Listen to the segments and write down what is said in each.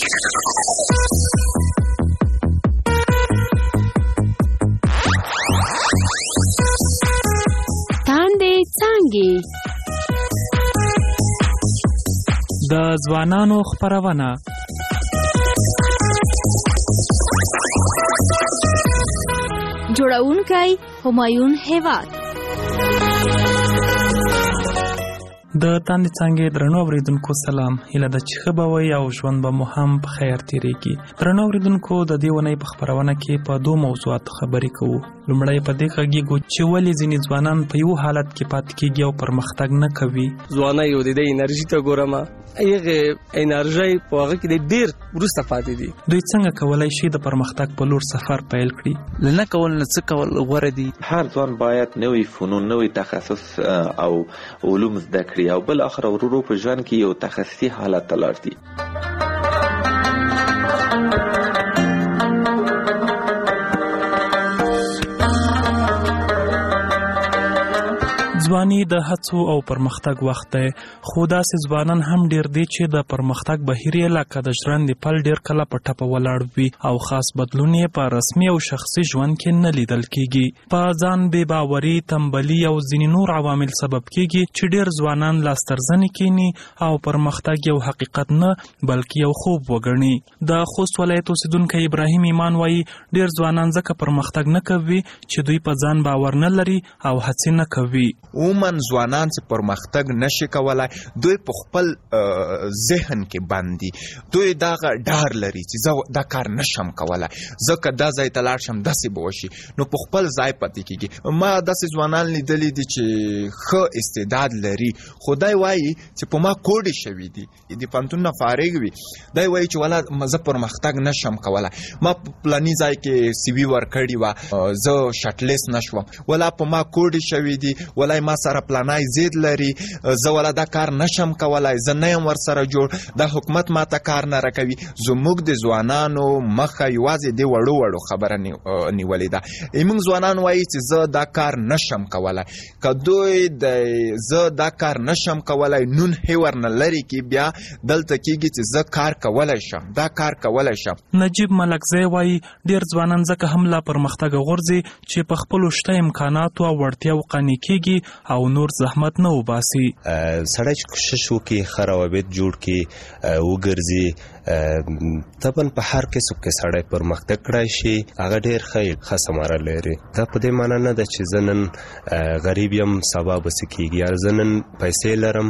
تاندې څانګې د ځوانانو خپرونه جوړونکی همایون هیواد. د تاندې څانګې درنو اوریدونکو سلام. هیله ده چې ښه به وئ او ژوند به مو هم په خیر تېرېږي. درنو اوریدونکو د دې اونۍ په خپرونه کې په 2 موضوعاتو خبرې کوو. لومړی په دې غږیږو چې ولې ځینې ځوانان په یو حالت کې پاتې کېږي او پرمختګ نه کوي. ځوانۍ یو د دې انرژي ته ګورم، هغه انرژي په هغه کې ډېر وروسته پاتې دي. دوی څنګه کولی شي د پرمختګ په لور سفر پیل کړي؟ نه کول نه څه کول غوره دي. هر ځوان باید نوې فنون، نوې تخصص او علوم زده کړي او بل اخر ورو په ژوند کې یو تخصصي حالت ته لاړ شي. ځواني د هڅو او پرمختګ وخت دی، خو داسې ځوانان هم ډیر دي چې د پرمختګ بهیر یې لکه د ژرندې پل ډیر کله په ټپه ولاړ وي او خاص بدلون یې په رسمي او شخصي ژوند کې نه لیدل کیږي. په ځان بې باوري، تنبلي او ځینې نور عوامل سبب کیږي چې ډیر ځوانان لاسترزنې کینی او پرمختګ یو حقیقت نه بلکې یو خوب وګڼي. د خوست ولایت اوسیدونکی ابراهیم ایمان وایي ډیر ځوانان ځکه پرمختګ نه کوي چې دوی په ځان باور نه لري او هڅې نه کوي. عموماً ځوانان چې پرمختګ نشي کولای، دوی په خپل ذهن کې باندې دوی دا ډار لري چې زه دا کار نشم کولای، ځکه دا ځای ته لاړ شم داسې به وشي، نو په خپل ځای پاتې کېږي. ما داسې ځوانان لیدلي دي چې ښه استعداد لري، خو دی وایي چې په ما کوډې شوي دي، د پوهنتون نه فارغ وي، دی وایي چې والا زه پرمختګ نشم کولای، ما په پلاني ځای کې سی وي ورکړې وه، زه شټلیست نشوم، والا په ما کوډې شوي دي، والا ما سره پلانای زید لري، زه والا دا کار نشم کولای، زه نه یم ورسره جوړ، دا حکومت ما ته کار نه راکوي. زموږ د ځوانانو مخه یوازې د وړو وړو خبره نیولې ده. موږ ځوانان وایي چې زه دا کار نشم کولای، که دوی د زه دا کار نشم کولای نون هیور نه لري کې بیا دلته کېږي چې زه کار کولی شم، دا کار کولی شم. نجیب ملکزی وایي ډیر ځوانان ځکه هم لا پرمختګ غورځي چې په خپلو شته امکاناتو او وړتیاو قانع کېږي او نور زحمت نه وباسي. سړی چې کوشش وکړي، ښه روابط جوړ کړي، وګرځي، طبعا په هر کسب کې سړی پرمختګ کړی شي، هغه ډېر ښه ثمره لري. دا په دې معنی نه ده چې زه نن غریب یم سبا به څه کېږي، یا زه نن پیسې لرم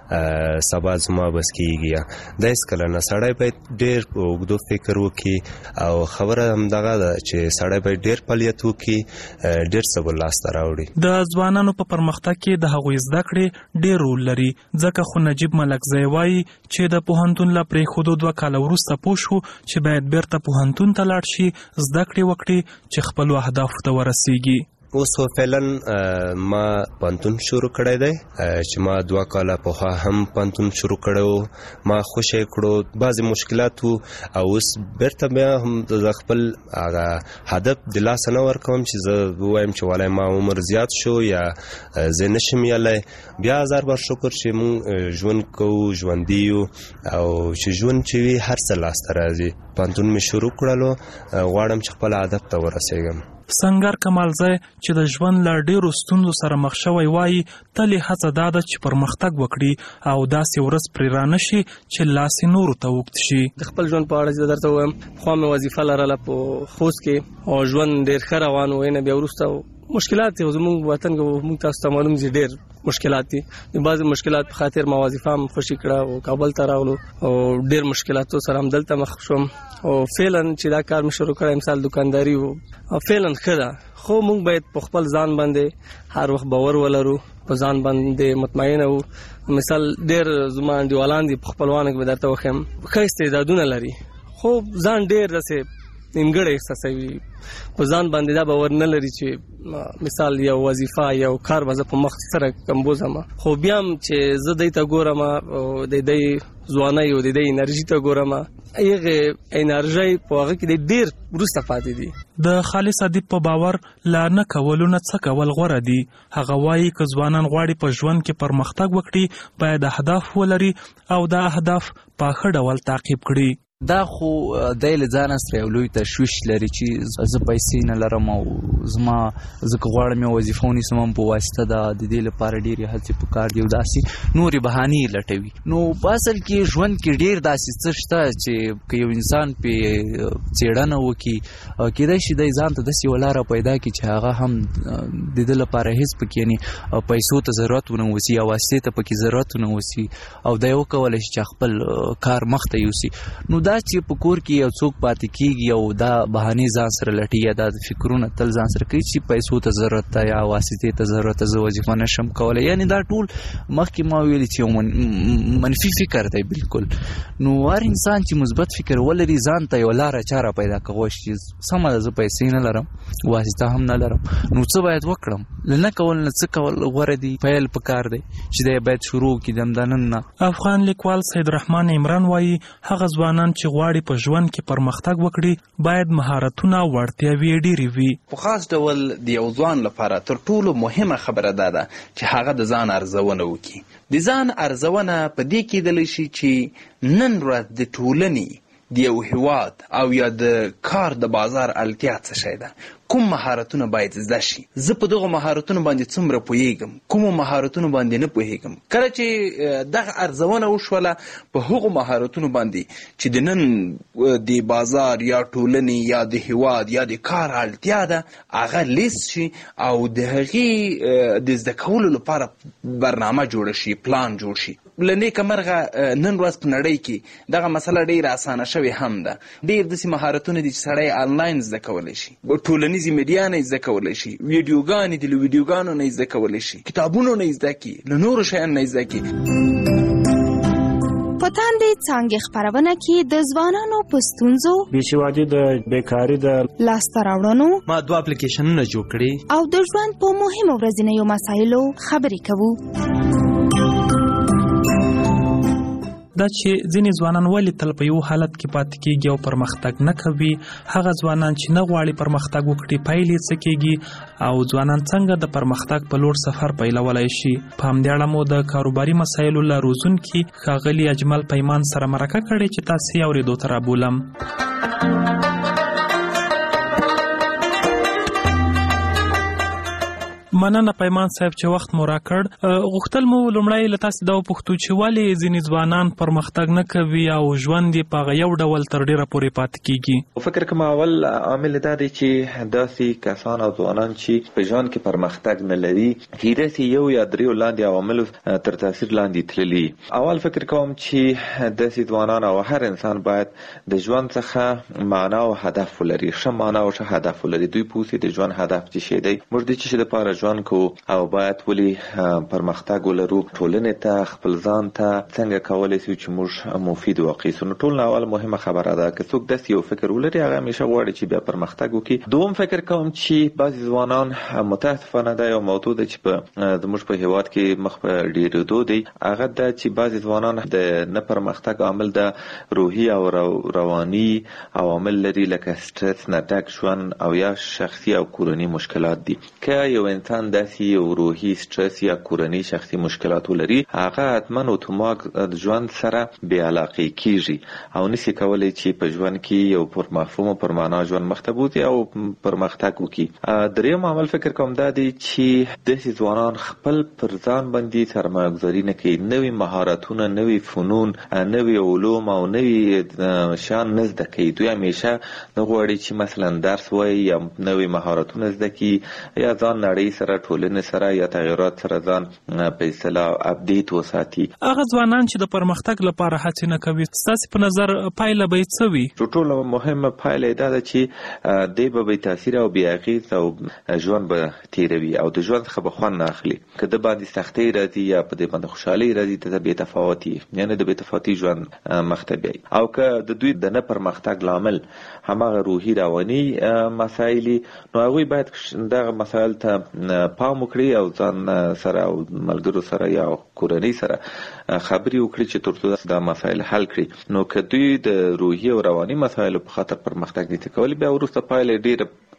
سبا زما بس کېږي. دا هېڅکله نه. سړی باید ډېر په اوږدو فکر وکړي او خبره همدغه ده چې سړی باید ډېر فعالیت وکړي، ډېر څه به لاسته راوړي. د ځوانانو په پرمختګ کې د هغوی زده کړې ډېر رول لري، ځکه خو نجیب ملکزی وایي چې د پوهنتون له پرېښودو 2 کاله وروسته پوه شو چې باید بیرته پوهنتون ته لاړ شي، زده کړې وکړي چې خپلو اهدافو ته ورسیږي. اوس فعلا ما پوهنتون شروع کړی دی چې ما 2 کاله پخوا هم پوهنتون شروع کړی و، ما خوشی کړو، بعضې مشکلات و او اوس بیرته بیا هم د خپل هغه هدف د لاسه نه ورکوم چې زه ووایم چې والای ما عمر زیات شو یا زه نشم یلی. بیا هزار بار شکر چې مونږ ژوند کوو، ژوندي یو او چې ژوند چې وي هر څه لاسته راځي. پوهنتون مې شروع کړلو، غواړم چې خپل هدف ته ورسېږم. سنگر کمالزی چې د ژوند له ډیرو ستونزو سره مخ شوی وایي تل یې هڅه دا ده چې پرمختګ وکړي او داسې ورځ پرې رانشي چې لاس یې نورو ته اوږد شي. د خپل ژوند په اړه چې درته ووایم، پخوا مې وظیفه لرله په خوست کې او ژوند ډېر ښه روان و. نه بیا وروسته مشکلات دي، زموږ وطن کې موږ تاسو ته معلوم دي ډېر مشکلات دي. د بعضې مشکلات په خاطر ما وظیفه هم خوشي کړه او کابل ته راغلو او ډېر مشکلاتو سره هم دلته مخ شوم او فعلا چې دا کار مې شروع کړی مثال دکانداري و، فعلا ښه ده، خو موږ باید په خپل ځان باندې هر وخت باور ولرو، په ځان باندې مطمئنه وو. مثال ډېر زما انډیوالان دي په خپلوانو کې به درته وښیم ښه استعدادونه لري، خو ځان ډېر داسې نیمګړی احساسوي، په ځان باندې دا باور نه لري چې مثال یو وظیفه یو کار به زه په مخ سره کمبوزم. خو بیا هم چې زه دی ته ګورم او د دی ځوانۍ او د دی انرژي ته ګورم، هغه انرژي په هغه کې ډېر وروسته پاتې دي. د خالص ادیب په باور لا نه کولو نه څه کول غوره دي. هغه وایي که ځوانان غواړي په ژوند کې پرمختګ وکړي باید اهداف ولري او دا اهداف په ښه ډول تعقیب کړي. دا خو دی له ځانه سره یو لوی تشویش لري چې زه پیسې نه لرم او زما زه که غواړم یو وظیفه ونیسم هم په واسطه د دې لپاره ډېرې هڅې پکار دي او داسې نورې بهانې لټوي. نو په اصل کې ژوند کې ډېر داسې څه شته چې که یو انسان پې څېړنه وکړي کېدای شي دی ځان ته داسې یوه لاره پیدا کړي چې هغه هم د ده لپاره هېڅ پکې یعنې پیسو ته ضرورت ونه اوسي یا واسطې ته پکې ضرورت ونه اوسي او دی وکولی شي چې خپل کار مخته یوسي. نو دا چې په کور کې یو څوک پاتې کېږي او دا بهانې ځان سره لټي یا دا فکرونه تل ځان سره کوي چې پیسو ته ضرورت ده یا واسطې ته ضرورت ده، زه وظیفه نشم کولی، یعنې دا ټول مخکې ما ویلي چې یو منفي فکر دی بالکل. نو هر انسان چې مثبت فکر ولري ځان ته یوه لاره چاره پیدا کولی شي سمه ده زه پیسې نه لرم واسطه هم نه لرم نو څه باید وکړم، له نه کول نه څه کول غوره دي، پیل پکار دی چې دی باید شروع کړي د همدا نن نه. افغان لیکوال سید رحمان عمران وایي هغه ځوانان چې غواړي په ژوند کې پرمختګ وکړي باید مهارتونه او وړتیاوې ډېرې وي. په خاص ډول د یو ځوان لپاره تر ټولو مهمه خبره دا ده چې هغه د ځان ارزونه وکړي. د ځان ارزونه په دې کېدلی شي چې نن ورځ د ټولنې د یو هیواد او یا د کار د بازار اړتیا څه شی ده، کوم مهارتونه باید زده شي، زه په دغه مهارتونو باندې څومره پوهیږم، کومو مهارتونو باندې نه پوهیږم. کله چې دغه ارزونه وشوله په هغو مهارتونو باندې چې د نن د بازار یا ټولنې یا د هیواد یا د کار اړتیا ده هغه لیست شي او د هغې د زده کولو لپاره برنامه جوړه شي، پلان جوړ شي. له نیکه مرغه نن ورځ په نړۍ کې دغه مسله ډېره اسانه شوې هم ده. ډېر داسې مهارتونه دي چې سړی آنلاین زده کولی شي، ټولنیزې میډیا نه یې زده کولی شي، ویډیوګانې دي له ویډیوګانو نه یې زده کولی شي، کتابونو نه یې زده کړي، له نورو شیانو نه یې زده کړي. په تاندې څانګې خپرونه کې د ځوانانو په ستونزو، بېسوادي د بیکاري د لاسته راوړنو، ما 2 اپلیکیشنونه جوړ کړي او د ژوند په مهمو ورځنیو مسایلو خبرې کوو. دا چې ځینې ځوانان ولې تل په یو حالت کې پاتې کېږي او پرمختګ نه کوي، هغه ځوانان چې نه غواړي پرمختګ وکړي پایلې یې څه کېږي او ځوانان څنګه د پرمختګ په لور سفر پیلولی شي. په همدې اړه مو د کاروباري مسایلو له روزونکي ښاغلي اجمل پیمان سره مرکه کړې چې تاسې یې اورېدو ته رابولم. مننه پیمان صاحب چې وخت مو راکړ. غوښتل مو لومړی له تاسې دا وپوښتو چې ولې ځینې ځوانان پرمختګ نه کوي او ژوند یې په هغه یو ډول تر ډېره پورې پاتې کېږي. فکر کوم اول عامل دا دی چې داسې کسان او ځوانان چې په ژوند کې پرمختګ نه لري کېدای شي یو یا درېو لاندې عواملو تر تاثیر لاندې تللي. اول فکر کوم چې داسې ځوانان او هر انسان باید د ژوند څخه معنا او هدف ولري، ښه معنا او ښه هدف ولري. دوی پوهیږي د ژوند هدف څه شی دی، موږ د څه شي لپاره ژوند کوو او باید ولې پرمختګ ولرو، ټولنې ته خپل ځان ته څنګه کولی شو چې موږ مفید واقع. نو ټول اول مهمه خبره ده که څوک داسې یو فکر ولري هغه همیشه غواړي چې بیا پرمختګ وکړي. دوم فکر کوم چې بعضې ځوانان متاسفانه دا یو موضوع ده چې زموږ په هیواد کې مخ په ډېرېدو دی، هغه ده چې بعضې ځوانان د نه پرمختګ عامل د روحي او رواني عوامل لري لکه سټرس نه ډک ژوند او یا شخصي او کورني مشکلات دي. که یو انسان داسې یو روحي سټرس یا کورني شخصي مشکلات ولري هغه حتما اتومات ژوند سره بې علاقې کېږي او نشي کولی چې په ژوند کې یو پر مفهوم او پر معنا ژوند مخته بوځي او پرمختګ وکړي. دریم عامل فکر کوم دا دی چې داسې ځوانان خپل پر ځان باندې سرمایه ګذاري نه کوي، نوي مهارتونه، نوي فنون، نوي علوم او نوي شیان نه زده کوي. دوی همیشه نه غواړي چې مثلا درس وایي یا نوي مهارتونه زده کړي یا ځان نړۍ سره ټولنې سره یا تغیرات سره ځان په اصطلاح اپډیټ وساتي. هغه ځوانان چې د پرمختګ لپاره هڅې نه کوي ستاسې په نظر پایله به یې څه وي؟ ټولو مهمه پایله یې دا ده چې دی به بې تاثیر او بې اغېز او ژوند به تېروي او د ژوند څخه به خوند نه اخلي. که د باندې سختۍ راځي یا په دې باندې خوشحالۍ راځي د بې تفاوتي یعنې د بې تفاوتي ژوند مخته بیایي. او که د دوی د نه پرمختګ لامل هماغه روحي رواني مسایل نو هغوی باید دغه مسایل ته پام وکړي او ځان سره او ملګرو سره یا کورنۍ سره خبرې وکړي چې ترڅو دا مسایل حل کړي. نو که دوی د روحي او رواني مسایلو په خاطر پرمختګ نشي کولی بیا وروسته پایله ډېره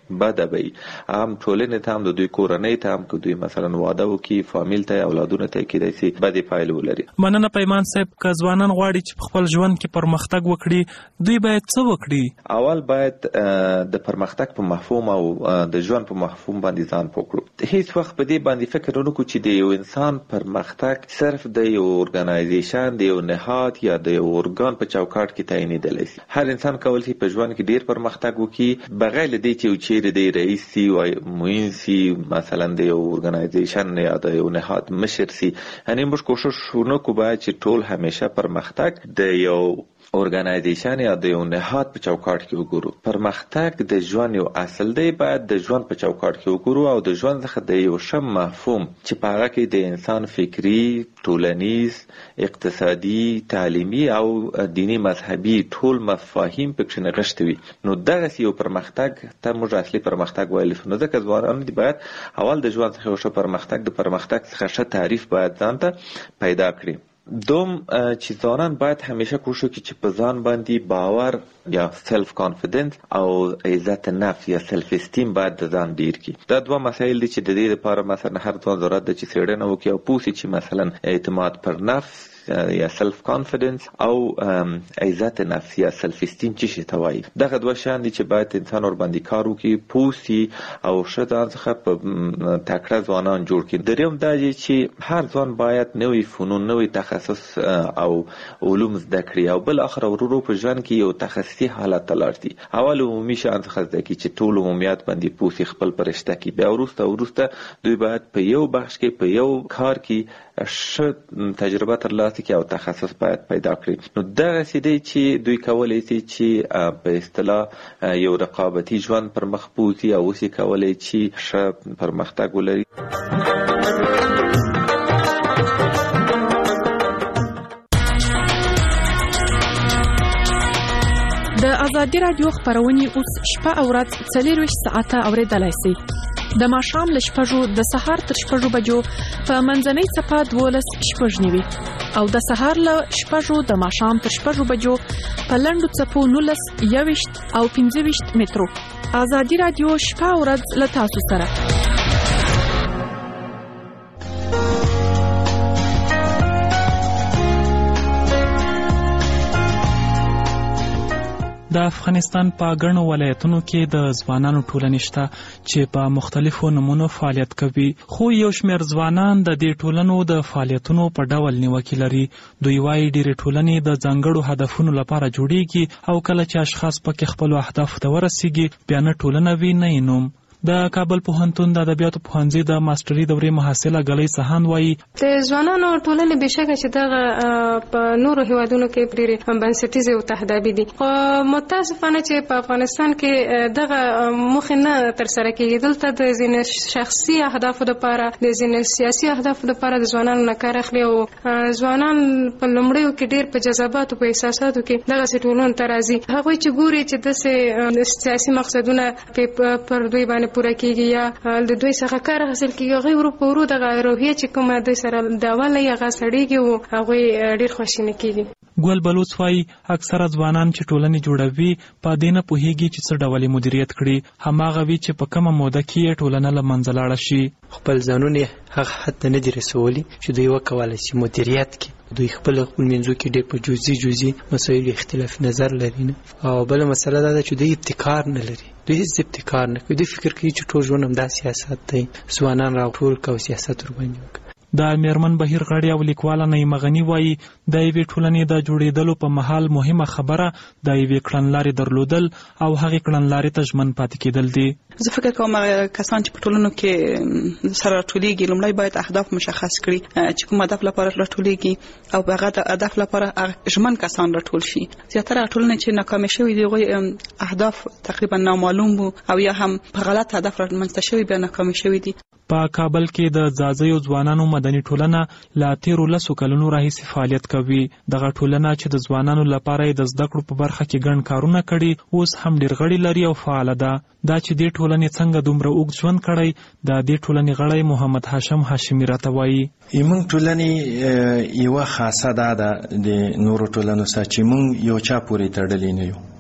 بده وي هم ټولنې ته هم د دوی کورنۍ ته هم که دوی مثلا واده وکړي فامیل ته اولادونه ته کېدای شي بدې پایلې ولري. مننه پیمان صاحب. که ځوانان غواړي چې په خپل ژوند کې پرمختګ وکړي دوی باید څه وکړي؟ اول باید د پرمختګ په مفهوم او د ژوند په مفهوم باندې ځان پوه کړو. هیڅ وخت په دې باندې فکر ونه کړو چې د یو انسان پرمختګ صرف د یو ارګنایزیشن د یو نهاد یا د یو ارګان په چوکاټ کې تعینېدلی شي. هر انسان کولی شي په ژوند کې ډیر پرمختګ وکړي بغیر له دې چې یو چیرې د رئیس سي او معین سي مثلا د یو ارګنایزیشن یا د یو نهاد مشر سي. یعنی موږ کوشش ونکړو باید چې ټول همیشه پرمختګ د یو ارګنایزیشن یا د یو نهاد په چوکاټ کې وګورو. پرمختګ د ژوند یو اصل دی، باید د ژوند په چوکاټ کې وګورو او د ژوند څخه د یو ښه مفهوم چې په هغه کې د انسان فکري، ټولنیز، اقتصادي، تعلیمي او دینی مذهبي ټول مفاهیم پکې نغښتي وي. نو دغسې یو پرمختګ ته موږ اصلي پرمختګ ویلی شو. نو ځکه ځوانان دي باید اول د ژوند څخه یو ښه پرمختګ د پرمختګ څخه ښه تعریف باید ځان ته پیدا کړي. دوم چې ځوانان باید همیشه کوشش وکړي چې په ځان باندې باور یا سلف کانفیډنس او عزت نفس یا سلف استیم باید د ځان ډیر کړي. دا دوه مسایل دي چې د دې لپاره مثلا هر ځوان ضرورت ده چې څېړنه وکړي او پوه شي چې مثلا اعتماد پر نفس یا سلف کانفیډنس او عزت نفس یا سلف استیم څه شي ته وایي. دغه دوه شیان دي چې باید انسان ور باندې کار وکړي، پوه شي او ښه ځان څخه په تکړه ځوانان جوړ کړي. درېیم دا دی چې هر ځوان باید نوي فنون، نوي تخصص او علوم زده کړي او بل اخر ورو په ژوند کې یو تخصصي حالت ته لاړ شي. اول عمومي شیان څخه زده کړي چې ټول عمومیات باندې پوه شي، خپل په رشته کې. بیا وروسته دوی باید په یو بخش کې په یو کار کې ښه تجربه ترلاسه کړي او تخصص باید پیدا کړي. نو دغسې دی چې دوی کولی شي چې په اصطلاح یو رقابتي ژوند پر مخ بوځي او اوس یې کولی چې ښه پرمختګ ولري. د ازادي راډیو خپرونې اوس شپه او ورځ 24 ساعته اوریدلای شئ. د ماښام له 6 د سهار تر 6 بجو په منځنۍ صفه 12:09 او د سهار له 6 د ماښام تر 6 بجو په لنډو څپو 19 21 او 25 مترو. ازادي راډیو شپه او ورځ له تاسو سره. د افغانستان په ګڼو ولایتونو کې د ځوانانو ټولنې شته چې په مختلفو نمونو فعالیت کوي، خو یو شمېر ځوانان د دې ټولنو د فعالیتونو په ډول نیوکې لري. دوی وایي ډېرې ټولنې د ځانګړو هدفونو لپاره جوړیږي او کله چې اشخاص پکې خپلو اهدافو ته ورسیږي بیا نه ټولنه وي نه یې نوم. د کابل پوهنتون د ادبیاتو پوهنځي د ماستري دورې محصله ګلۍ سهان وایي د ځوانانو ټولنې بشکه چې دغه په نورو هیوادونو کې ډېرې بنسټیزې او تهدابي دي، خو متاسفانه چې په افغانستان کې دغه موخې نه ترسره کېږي. دلته د ځینې شخصي اهدافو لپاره، د ځینې سیاسي اهدافو لپاره د ځوانانو نه کار اخلي او ځوانان په لومړیو کې ډېر په جذباتو، په احساساتو کې دغسې ټولنو ته راځي. هغوی چې ګوري چې داسې سیاسي مقصدونه پر دوی باندې پوره کېږي یا د دوی څخه کار حاصل کېږي، هغوی ورو په ورو دغه روحیه چې کومه دوی سره د اوله یې هغه سړېږي او هغوی ډېر خواشینه کېږي. ګل بلوڅ وایي اکثره ځوانان چې ټولنې جوړوي په دې نه پوهېږي چې څه ډول یې مدیریت کړي، هماغه وي چې په کومه موده کې یې ټولنه له منځه لاړه شي. خپل ځانونه یې هغه حد ته نه دي رسولي چې دوی وکولی شي مدیریت کړي. دوی خپل منځو کې ډېر په جزئي مسایلو اختلاف نظر لري نه. او بله مسله دا ده چې دوی ابتکار نه لري، دوی هیڅ ابتکار نه کوي. دوی فکر کوي چې ټول ژوند همدا سیاست دی، ځوانان راټول کړه او سیاست ورباندې وکړه. د میرمن بهیر غړی او لیکواله نعیمه غني وایي د یوې ټولنې د جوړېدلو په مهال مهمه خبره د یوې کړنلارې درلودل او هغې کړنلارې ته ژمن پاتې کېدل دي. زه فکر کوم کسان چې په ټولنو کې سره راټولېږي لومړی باید اهداف مشخص کړي چې کوم هدف لپاره راټولېږي او په هغه د هدف لپاره ژمن کسان راټول شي. زیاتره ټولنې چې ناکامې شوي دي هغوی اهداف تقریبا نامعلوم وو او یا هم په غلط هدف رامنځته شوي بیا ناکامې شوي دي. په کابل کې د ځاځیو ځوانانو مدني ټولنه له 13 کلونو راهیسې فعالیت کوي. دغه ټولنه چې د ځوانانو لپاره د زده کړو په برخه کې ګڼ کارونه کړي اوس هم ډېر غړي لري او فعاله ده. دا چې دې ټولنې څنګه دومره اوږد ژوند کړی د دې ټولنې غړی محمد هاشم هاشمي راته وایي موږ ټولنې یوه خاصه دا ده د نورو ټولنو سره چې موږ یو چا پورې تړلي نه یو.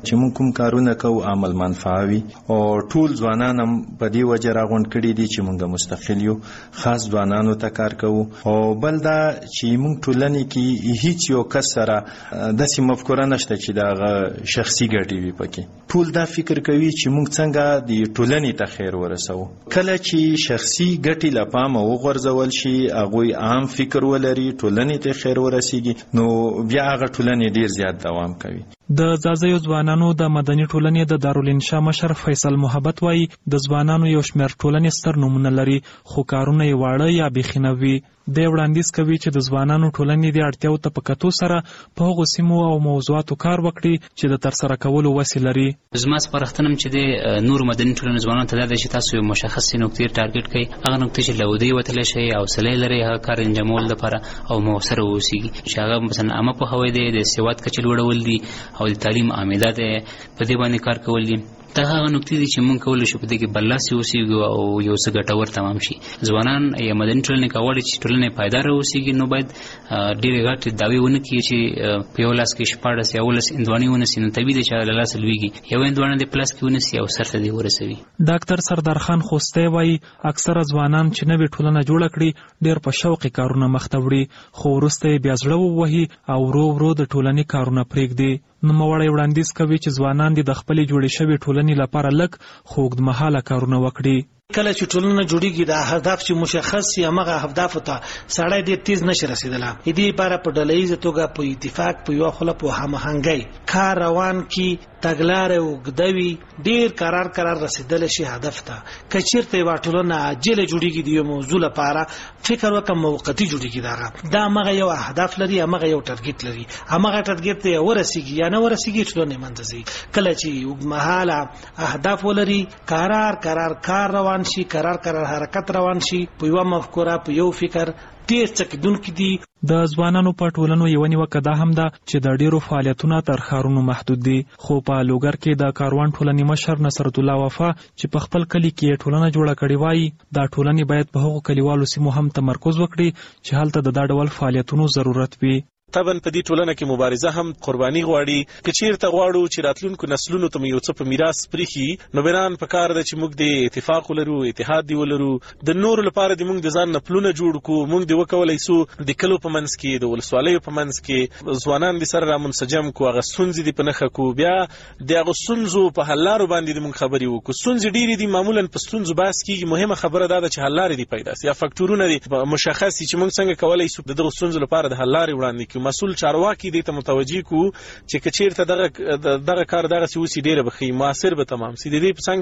چې موږ کوم کارونه کوو عمل منفعه وي او ټول ځوانان هم په دې وجه راغونډ کړي دي چې موږ مستقل یو، خاص ځوانانو ته کار کوو. او بل دا چې موږ ټولنې کې هیڅ یو کس سره داسې مفکوره نشته چې دا شخصي ګټې وي پکې. ټول دا فکر کوي چې موږ څنګه د ټولنې ته خیر ورسوو. کله چې شخصي ګټې له پامه وغورځول شي، هغوی عام فکر ولري، ټولنې ته خیر ورسیږي، نو بیا هغه ټولنې ډیر زیات دوام کوي. د ځاځیو ځوانانو د مدني ټولنې د دارالانشا مشر فیصل محبت وایي د ځوانانو یو شمېر ټولنې ستر نومونه لري، خو کارونه یې واړه یا بیخي نه وي. دی وړاندیز کوي چې د ځوانانو ټولنې د اړتیاو ته په کتو سره په هغو سیمو او موضوعاتو کار وکړي چې د ترسره کولو وسې لري. زما سپارښتنه چې د نور مدني ټولنې ځوانانو ته دا دی چې تاسو یو مشخصې نقطې ټارګټ کړئ، هغه نقطې چې له ودې وتلی شئ، حوصله لرئ هغه کار انجامولو لپاره او مؤثره واوسیږي، چې هغه مثلا عامه پوهاوی دی، د سواد کچه لوړول دي او د تعلیم عامده دی، په دې باندې کار کول دي. دا هغه نقطې دي چې موږ کولی شو په دې کې برلاسي اوسېږو او یو څه ګټور تمام شي. ځوانان یا مدني ټولنې که غواړي چې ټولنه پایداره اوسېږي، نو باید ډېرې غټې دعوې ونه کړي چې په یو لاس کې 14 یا 18 هندواڼې ونیسي، نو طبیعي دی چې له لاسه لوېږي، یو هندواڼه دې په لاس کې ونیسي او سر ته دې ورسوي. ډاکټر سردار خان خوستی وایي اکثره ځوانان چې نوې ټولنه جوړه کړي ډېر په شوقي کارونه مخته وړي، خو وروسته یې بیا زړه ووهي او ورو ورو د ټولنې کارونه پرېږدي. نوموړی وړاندیز کوي چې ځوانان د خپلې جوړې شوې ټولنې لپاره لږ خو اوږدمهاله کارونه وکړي. کله چې ټولنه جوړیږي د هدف چې مشخص یا هغه هدف ته سړی ډېر تیز نشي رسیدلی. دې لپاره په ډلهییزه توګه په اتفاق په یوه خوله په هماهنګۍ کار روان کړي، تګلارې اوږده وي، ډېر قرار رسیدلی شي هدف ته. که چېرته یوه ټولنه عاجله جوړیږي د یو موضوع لپاره، فکر وکړه موقتي جوړیږي، دا همغه یو هدف لري، همغه یو ټارګټ لري، همغه ټارګټ ته ورسیږي یا نه ورسیږي، ټولنې منځ ځي. کله چې اوږدمهاله اهداف ولري، قرار کار روان شي، قرار حرکت روان شي، په یوه مفکوره په یو فکر ډېر څه کېدونکي دي. د ځوانانو په ټولنو یوه نیوکه دا هم ده چې د ډېرو فعالیتونه تر ښارونو محدود دي. خو په لوګر کې د کاروان ټولنې مشر نصرت الله وفا چې په خپل کلي کې ټولنه جوړه کړې وایي دا ټولنې باید په هغو کلیوالو سیمو هم تمرکز وکړي چې هلته د دا ډول فعالیتونو ضرورت وي. طبعا په دې ټولنه کې مبارزه هم قرباني غواړي. که چیرته غواړو چې راتلونکو نسلونو ته یو څه په میراث پریښي، نو بران په کار ده چې موږ د اتفاق ولرو، اتحاد دی ولرو، د نورو لپاره د موږ د ځان نه پلونه جوړ کړو. موږ د وکولای سو د کلو په منځ کې، د ولسوالیو په منځ کې ځوانان د سره را منسجم کو، هغه ستونزې دي په نښه کو، بیا د هغه ستونزو په حل لارو باندې د موږ خبرې وکړو. ستونزې ډېرې دي، معمولا په ستونزو بحث کېږي، مهمه خبره دا ده چې حل لارې دي پیدا سي یا فکټورونه دي مشخص دي چې موږ څنګه کولی سو د دغو ستونزو لپاره د حل لارې وړاندې کړو. مسؤل چارواکي دې ته متوجه کو چې که چیرته دغه کار دغسې وسي ډېره به ښه موثر به تمام سي. د دې په څنګ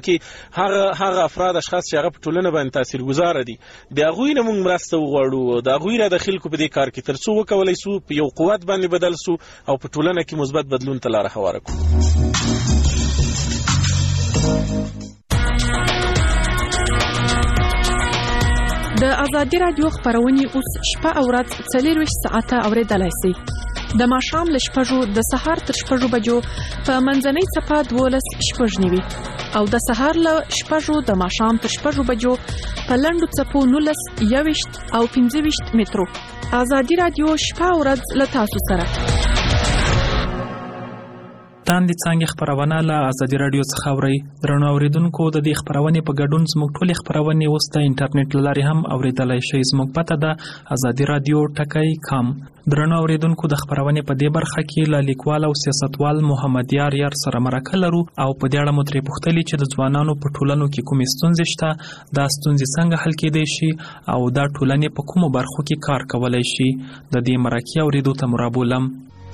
کې هغه افراد اشخاص چې هغه په ټولنه باندې تاثیرګذاره دي، د هغوی نه موږ مرسته وغواړو، د هغوی را داخل کو په دې کار کې، تر څو وکولی سو په یو قوت باندې بدل سو او په ټولنه کې مثبت بدلون ته لاره هواره کړو. د ازادي راډیو خبرونه اوس شپه او ورځ 24 ساعته اوریدلای شئ. د ماښام له 6 د سهار تر 6 بجو په منځنۍ صفه 12:09 او د سهار له 6 د ماښام تر 6 بجو په لنډو صفو 19 21 او 25 مترو. ازادي راډیو شپه او ورځ له تاسو سره. تاندې څانګې خبرونه له ازادي راډیو څخه اورئ. درنو اوریدونکو، د دې خبرونې په ګډون زموږ ټولې خبرونې اوس د انټرنیټ له لارې هم اوریدلای شئ. زموږ پته ده azadiradyo.com. درنو اوریدونکو، د خبرونې په دې برخه کې له لیکوال او سیاستوال محمد یار سره مرکه لرو او په دې اړه مو ترې پوښتلي چې د ځوانانو په ټولنو کې کومې ستونزې شته، دا ستونزې څنګه حل کېدای شي او دا ټولنې په کومو برخو کې کار کولی شي. د دې مرکې اوریدو ته مو رابولم.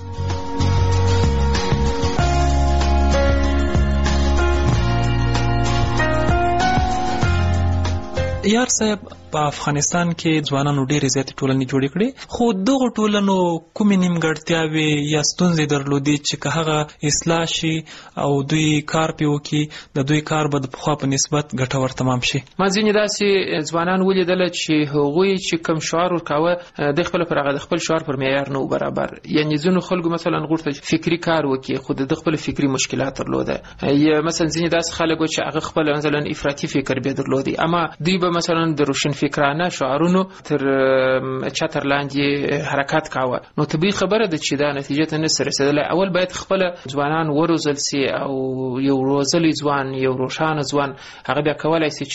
یار صاحب، په افغانستان کې ځوانانو ډېرې زیاتې ټولنې جوړې کړې، خو دغو ټولنو کومې نیمګړتیاوې یا ستونزې درلودې چې که هغه اصلاح شي او دوی کار پې وکړي، د دوی کار به د پخوا په نسبت ګټور تمام شي. ما ځینې داسې ځوانان ولیدل چې هغوی چې کوم شعار ورکاوه د خپل پر هغه د خپل شعار پر معیار نه و برابر. یعنې ځینو خلکو مثلا غوښتل چې فکري کار وکړي، خو د خپل فکري مشکلات درلوده. یا مثلا ځینې داسې خلک چې هغه خپل مثلا افراطي فکر به درلودي، اما دوی به مثلا د روشن فکرانه شعارونو تر چتر لاندې حرکت کاوه. نو طبیعي خبره ده چې دا نتیجه ته نسي رسېدلی. اول باید خپل ځوانان وروزل سي او یو روزلی ځوان، یو روښانه ځوان هغه بیا کولی سي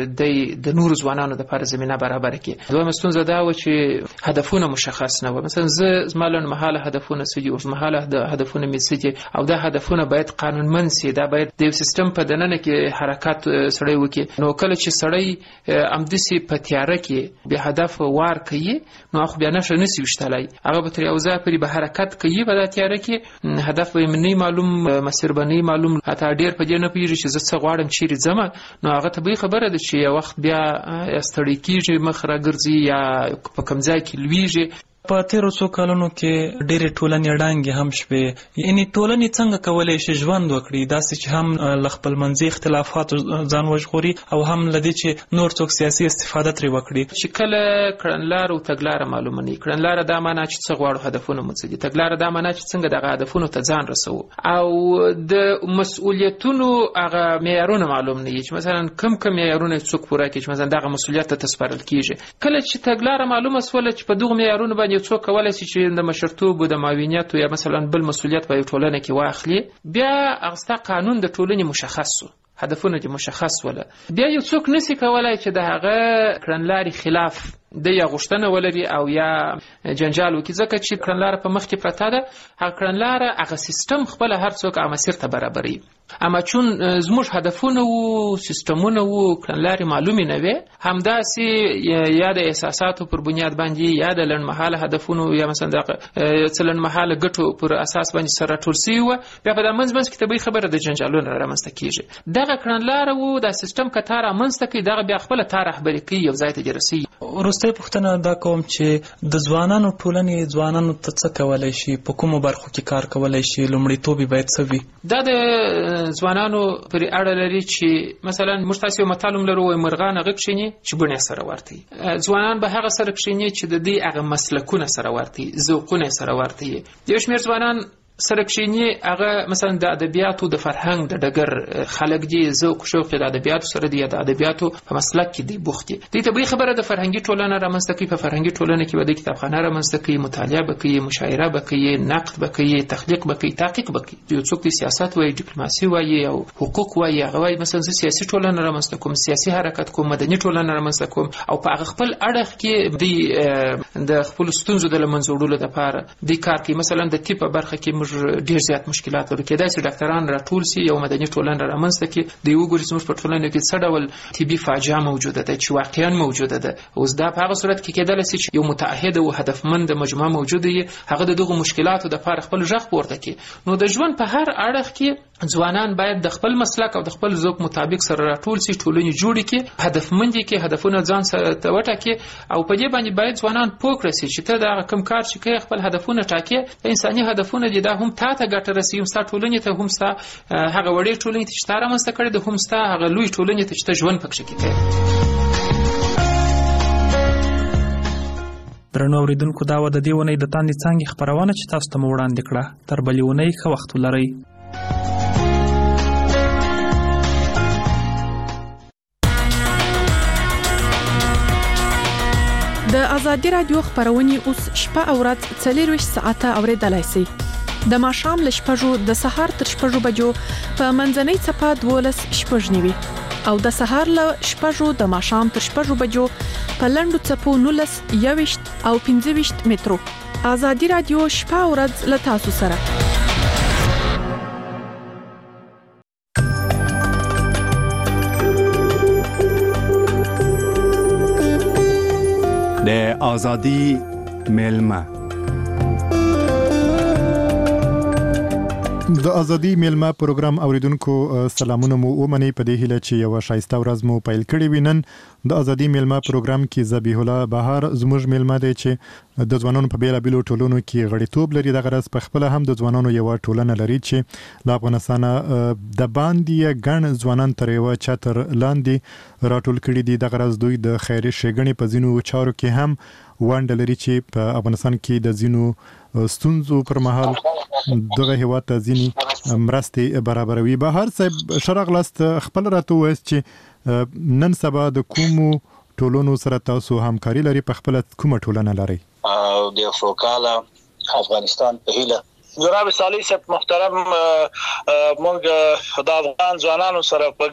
چې د نورو ځوانانو دپاره زمینه برابره کړي. دویمه ستونزه دا وه چې هدفونه مشخص نه وه. مثلا زما لنډمهاله هدفونه څه دي، اوږدمهاله هدفونه مې څه دي، او دا هدفونه باید قانونمند سي. دا باید د یو سیستم په دننه کې حرکت سړی وکړي. نو کله چې سړی همداسې په تیاره کې بې هدف وار کوي نو هغه بیا نښه نسي ویشتلی. هغه به تر یو ځایه پورې به حرکت کوي په دا تیاره کې، هدف به یې نه معلوم، مسیر به نه معلوم، حتی ډېر په دې نه پوهېږي چې زه څه غواړم، چیرې ځمه. نو هغه طبیعي خبره ده چې یو وخت بیا ستړی کېږي، مخ راګرځي یا په کوم ځای کې لویږي. په تیرو څو کلونو کې ډېرې ټولنې ړنګې هم شوې. یعنې ټولنې څنګه کولی شي ژوند وکړي داسې چې هم له خپلمنځي اختلافاتو ځان وژغوري او هم له دې چې نور څوک سیاسي استفاده ترې وکړي؟ چې کله کړنلاره او تګلاره معلومه نه وي، کړنلاره دا معنا چې څه غواړو، هدفونه مو څه دي، تګلاره دا معنا چې څنګه دغه هدفونو ته ځان رسوو، او د مسؤلیتونو هغه معیارونه معلوم نه وي چې مثلا کم معیارونه څوک پوره کړي، چې مثلا دغه مسؤلیت ته سپارل کېږي. کله چې تګلاره معلومه سوله چې په دغو معیارونو باندې یو څوک کولی شي چې د مشرتوب او د معاونیت یا مثلا بل مسؤلیت په ټولنه کې واخلي، بیا هغه ستا قانون د ټولنې مشخص شو، هدفونه دې مشخص وله، بیا یو څوک نسی کولی چې د هغه کړنلارې خلاف د یا غوښتنه ولري او یا جنجال وکړي. ځکه چې کړنلاره په مخ کې پرته ده، هغه کړنلاره هغه سیستم خپله هر څوک هغه مسیر ته برابروي. اما چون زموږ هدفونه وو، سیستمونه وو، کړنلارې معلومې نه وې، همداسې یا د احساساتو پر بنیاد باندې یا د لنډمهاله هدفونو یا مثلا د څه لنډمهاله ګټو پر اساس باندې سره راټول سوي وه، بیا په دا منځ کې طبیعي خبره د جنجالونه رامنځته کېږي. دغه کړنلاره وو، دا سیستم که تا رامنځته کوي، دغه بیا خپله تا رهبري کوي، یو ځای ته دې رسوي. وروستۍ پوښتنه دا کوم چې د ځوانانو ټولنې ځوانانو ته څه کولی شي، په کومو برخو کې کار کولی شي، لومړیتوب یې باید څه وي؟ دا د ځوانانو پرې اړه لري چې مثلا موږ تاسې یو متل هم لرو، وایي مرغان هغه کښېني چې بڼې سره ورته وي. ځوانان به هغه سره کښېني چې د دوی هغه مسلکونه سره ورته وي، ذوقونه سره ورته وي. یو شمېر ځوانان سره کښېني هغه مثلا د ادبیاتو د فرهنګ د ډګر خلک دي، ذوق شوق د ادبیاتو سره دی، د ادبیاتو په مسلک کې دی بوخت دي. دوی طبیعي خبره د فرهنګي ټولنه رامنځته کوي. په فرهنګي ټولنه کې به د کتابخانه رامنځته کوي، مطالعه به کوي، مشاعره به کوي، نقد به کوي، تخلیق به کوي، تحقیق به کوي. یو څوک د سیاست وایي، ډیپلوماسي وایي او حقوق وایي، هغه وایي مثلا زه سیاسي ټولنه رامنځته کوم، سیاسي حرکت کوم، مدني ټولنه رامنځته کوم، او په هغه خپل اړخ کې دوی د خپلو ستونزو د له منځه وړلو دپاره دوی کار کوي. مثلا د طب په برخه کې موږ ډېر زیات مشکلات لرو، کېدای شي ډاکټران راټول سي، یو مدني ټولنه رامنځته کړي، دوی وګوري زموږ په ټولنه کې څه ډول طبي فاجعه موجوده ده چې واقعا موجوده ده. اوس دا په هغه صورت کې کېدلی شي چې یو متعهد او هدفمند مجموعه موجوده وي، هغه د دغو مشکلاتو دپاره خپل غږ پورته کړي. نو د ژوند په هر اړخ کې ځوانان باید د خپل مسلک او د خپل ذوق مطابق سره راټول سي، ټولنې جوړې کړي، هدفمند کړي، هدفونه ځان سره ته وټاکي، او په دې باندې باید ځوانان پوه کړي چې ته دا کوم کار چې کوې خپل هدفونه ټاکې، انساني هدفونه دي، دا هم تا ته ګټه رسوي، هم ستا ټولنې ته، هم ستا هغه وړې ټولنې ته چې تا رامنځته کړې ده، هم ستا هغه لوی ټولنې ته چې ته ژوند پکښې کې کوې. درنو اورېدونکو، دا وه د دې اونۍ د تاندې څانګې خپرونه چې تاسو ته مو وړاندې کړه. تر بلې اونۍ ښه وخت ولرئ. د ازادي رادیو خپرونې اوس شپه او ورځ 24 ساعته اوریدلای شئ. د ماښام له 6 د سهار تر 6 بجو په منځنۍ څپه 12 شپږ نیوي او د سهار له 6 د ماښام تر 6 بجو په لنډو څپو 19 21 او 25 مترو. ازادي رادیو شپه او ورځ له تاسو سره. د ازادي میلمه د ازادي میلمه پروګرام اوریدونکو سلامونه مو ومني په دې هیله چې یو شایسته ورځ مو پیل کړی وینن. د ازادي میلمه پروګرام کې ذبیح الله بهار زموږ میلمه دی چې د ځوانانو په بیلابیلو ټولنو کې غړیتوب لري. دغه راز په خپل هم د ځوانانو یو ټولنه لري چې د افغانستان د باندې ګڼ ځوانان تر یو چتر لاندې راټول کړي دي. دغه راز دوی د خیري ښېګڼې په ځینو چارو کې هم ونډه لري چې په افغانستان کې د ځینو ستونزو پر مهال دغه هیواد ته ځینې مرستې برابروي. بهر صاحب شرغ لاست خپل راته وایي چې نن سبا د کومو ټولونو سره تاسو همکاري لري؟ په خپل کومه ټولنه لري؟ د فوکاله افغانستان په هیله جناب صالح صاحب محترم، موږ د افغان ځوانانو سره په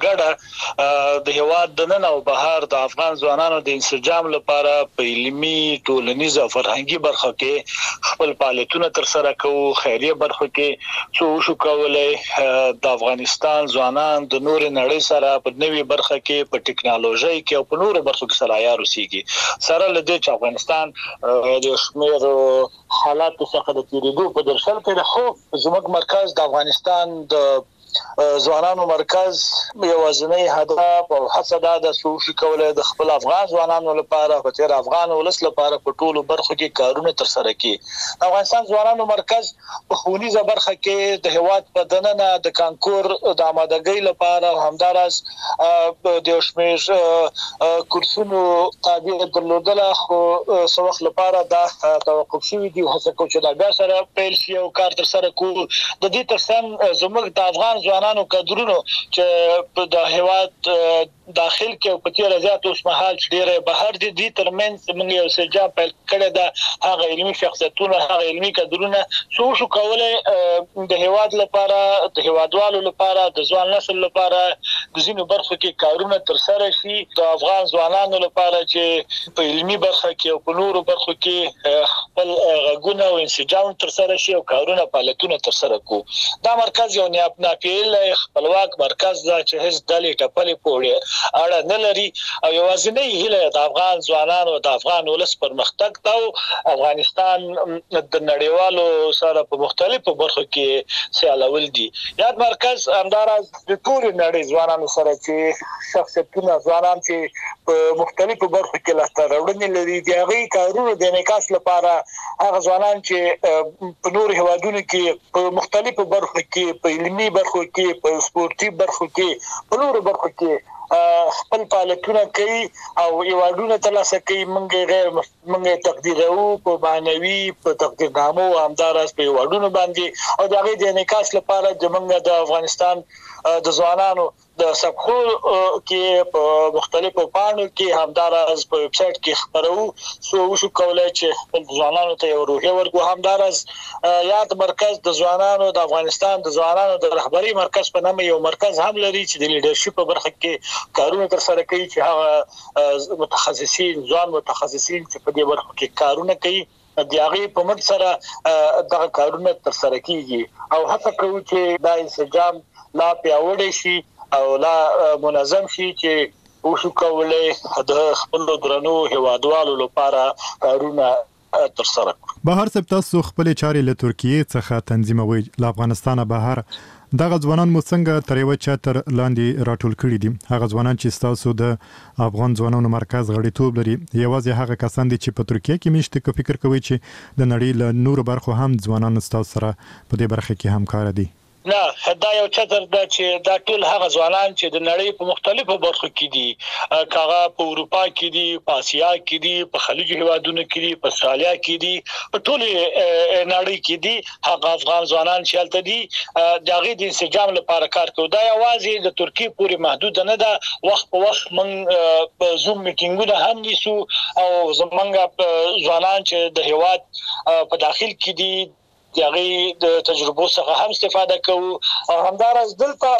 ګډه د هیواد د نن او بهر د افغان ځوانانو د انسجام لپاره په علمي، ټولنیز او فرهنګي برخه کې خپل فعالیتونه تر سره کوو. خیریه برخه کې څو شو کولای د افغانستان ځوانان د نور نړۍ سره په نوې برخه کې په ټکنالوژي کې او په نور برخو کې سره عیار اوسېږي. سره لدې چې افغانستان د شمیر حالات څخه د تیریدو په درشل خو زموږ مرکز د افغانستان د ځوانانو مرکز یوازینی هدف او هڅه ده د سوشي کولای د خپل افغان ځوانانو لپاره په تیر افغان ولس لپاره په ټولو برخو کې کارونه تر سره کړي. افغانستان ځوانانو مرکز په ښوونیزه برخه کې د هیواد په دننه د کانکور د آمادګۍ لپاره همدارس د شمیر کورسونو تابع درلودله، خو څو وخت لپاره دا توقف شوی دی. هڅه کوو چې دا بیا سره پیل شي او کار تر سره کوو. د دې ترڅنګ زموږ د افغان ځوانانو کادرونو چې د هیواد داخل کې او په تیر ازات اوس مهال چې ډیره بهر دي ترمنځ موږ یو سجا پیل کړی دا هغه علمي شخصیتونه، هغه علمي کادرونه څو شو کولای د هیواد لپاره، د هیوادوالو لپاره، د ځوان نسل لپاره د ځینو برخو کې کارونه تر سره شي. د افغان ځوانانو لپاره چې په علمي برخه کې او په نورو برخو کې خپل غږونه او انسجام تر سره شي او کارونه فعالیتونه تر سره کو. دا مرکز یو ناپیل خپلواک مرکز دا چې هیڅ ډلې ټپلې پوړي اړه نه لري او یوازینی هیله د افغان ځوانانو د افغان ولس پرمختګ ته او افغانستان د نړیوالو سره په مختلفو برخو کې سیالول دي. یاد مرکز همدارس د ټول نړۍ ځوانانو سره چې شخصیتونه ځوانان چې په مختلفو برخو کې لاسته راوړنې لري د هغې کارونو د انعکاس لپاره هغه ځوانان چې په نورو هیوادونو کې په مختلفو برخو کې، په علمي برخو کې، په سپورتي برخو کې، په نورو برخو کې خپل فعالیتونه کوي او ایوارډونه ترلاسه کوي. موږ تقدیرو په معنوي، په تقدیرنامو همدارس په ایوارډونو باندې او د هغې د انعکاس لپاره زموږ د افغانستان د ځوانانو د صفحو کې په مختلفو پاڼو کې همدارس په ویب سټ کې خبرو څو شو کولای چې خپل ځوانانو ته یو روحیه ورکو. همدارس یاد مرکز د ځوانانو د افغانستان د ځوانانو د رهبری مرکز په نامه یو مرکز هم لري چې د لیډرشپ په برخه کې کارونه تر سره کوي، چې هغه متخصصین، ځوان متخصصین چې په دې برخه کې کارونه کوي د هغې په مټ سره دغه کارونه تر سره کیږي او هڅه کوو چې دا انسجام لا پیاوړی شي او لا منظم شي چې وشو کولای د خپل درنو هیوادوالو لپاره کارونه تر سره کړو. بهر سب تاسو خپل چارې له ترکیه څخه تنظیموي، له افغانستان بهر دغه ځوانان مو څنګه تر یو چتر لاندې راټول کړي دي؟ هغه ځوانان چې تاسو د افغان ځوانانو مرکز غړیتوب لري، یوازې هغه کسان دي چې په ترکیه کې مشته کو فکر کوي چې د نړۍ له نور برخو هم ځوانان تاسو سره په دې برخه کې همکار دي؟ نه، دا یو چتر دا چې دا ټول هغه ځوانان چې د نړۍ په مختلفو برخو کې دي، کاغه په اروپا کې دي، په اسیا کې دي، په خلیج هیوادونو کې دي، په استرالیا کې دي، په ټول نړۍ کې دي. هغه افغان ځوانان چې هلته دي د هغې د انسجام لپاره کار کوي. دا یوازې د ترکیه پورې محدود نه ده، وخت په وخت موږ په زوم میټینګونه هم نیسو او زمونږ ځوانان چې د هیواد په داخل کې دي د هغې د تجربو څخه هم استفاده کوو. او همدارس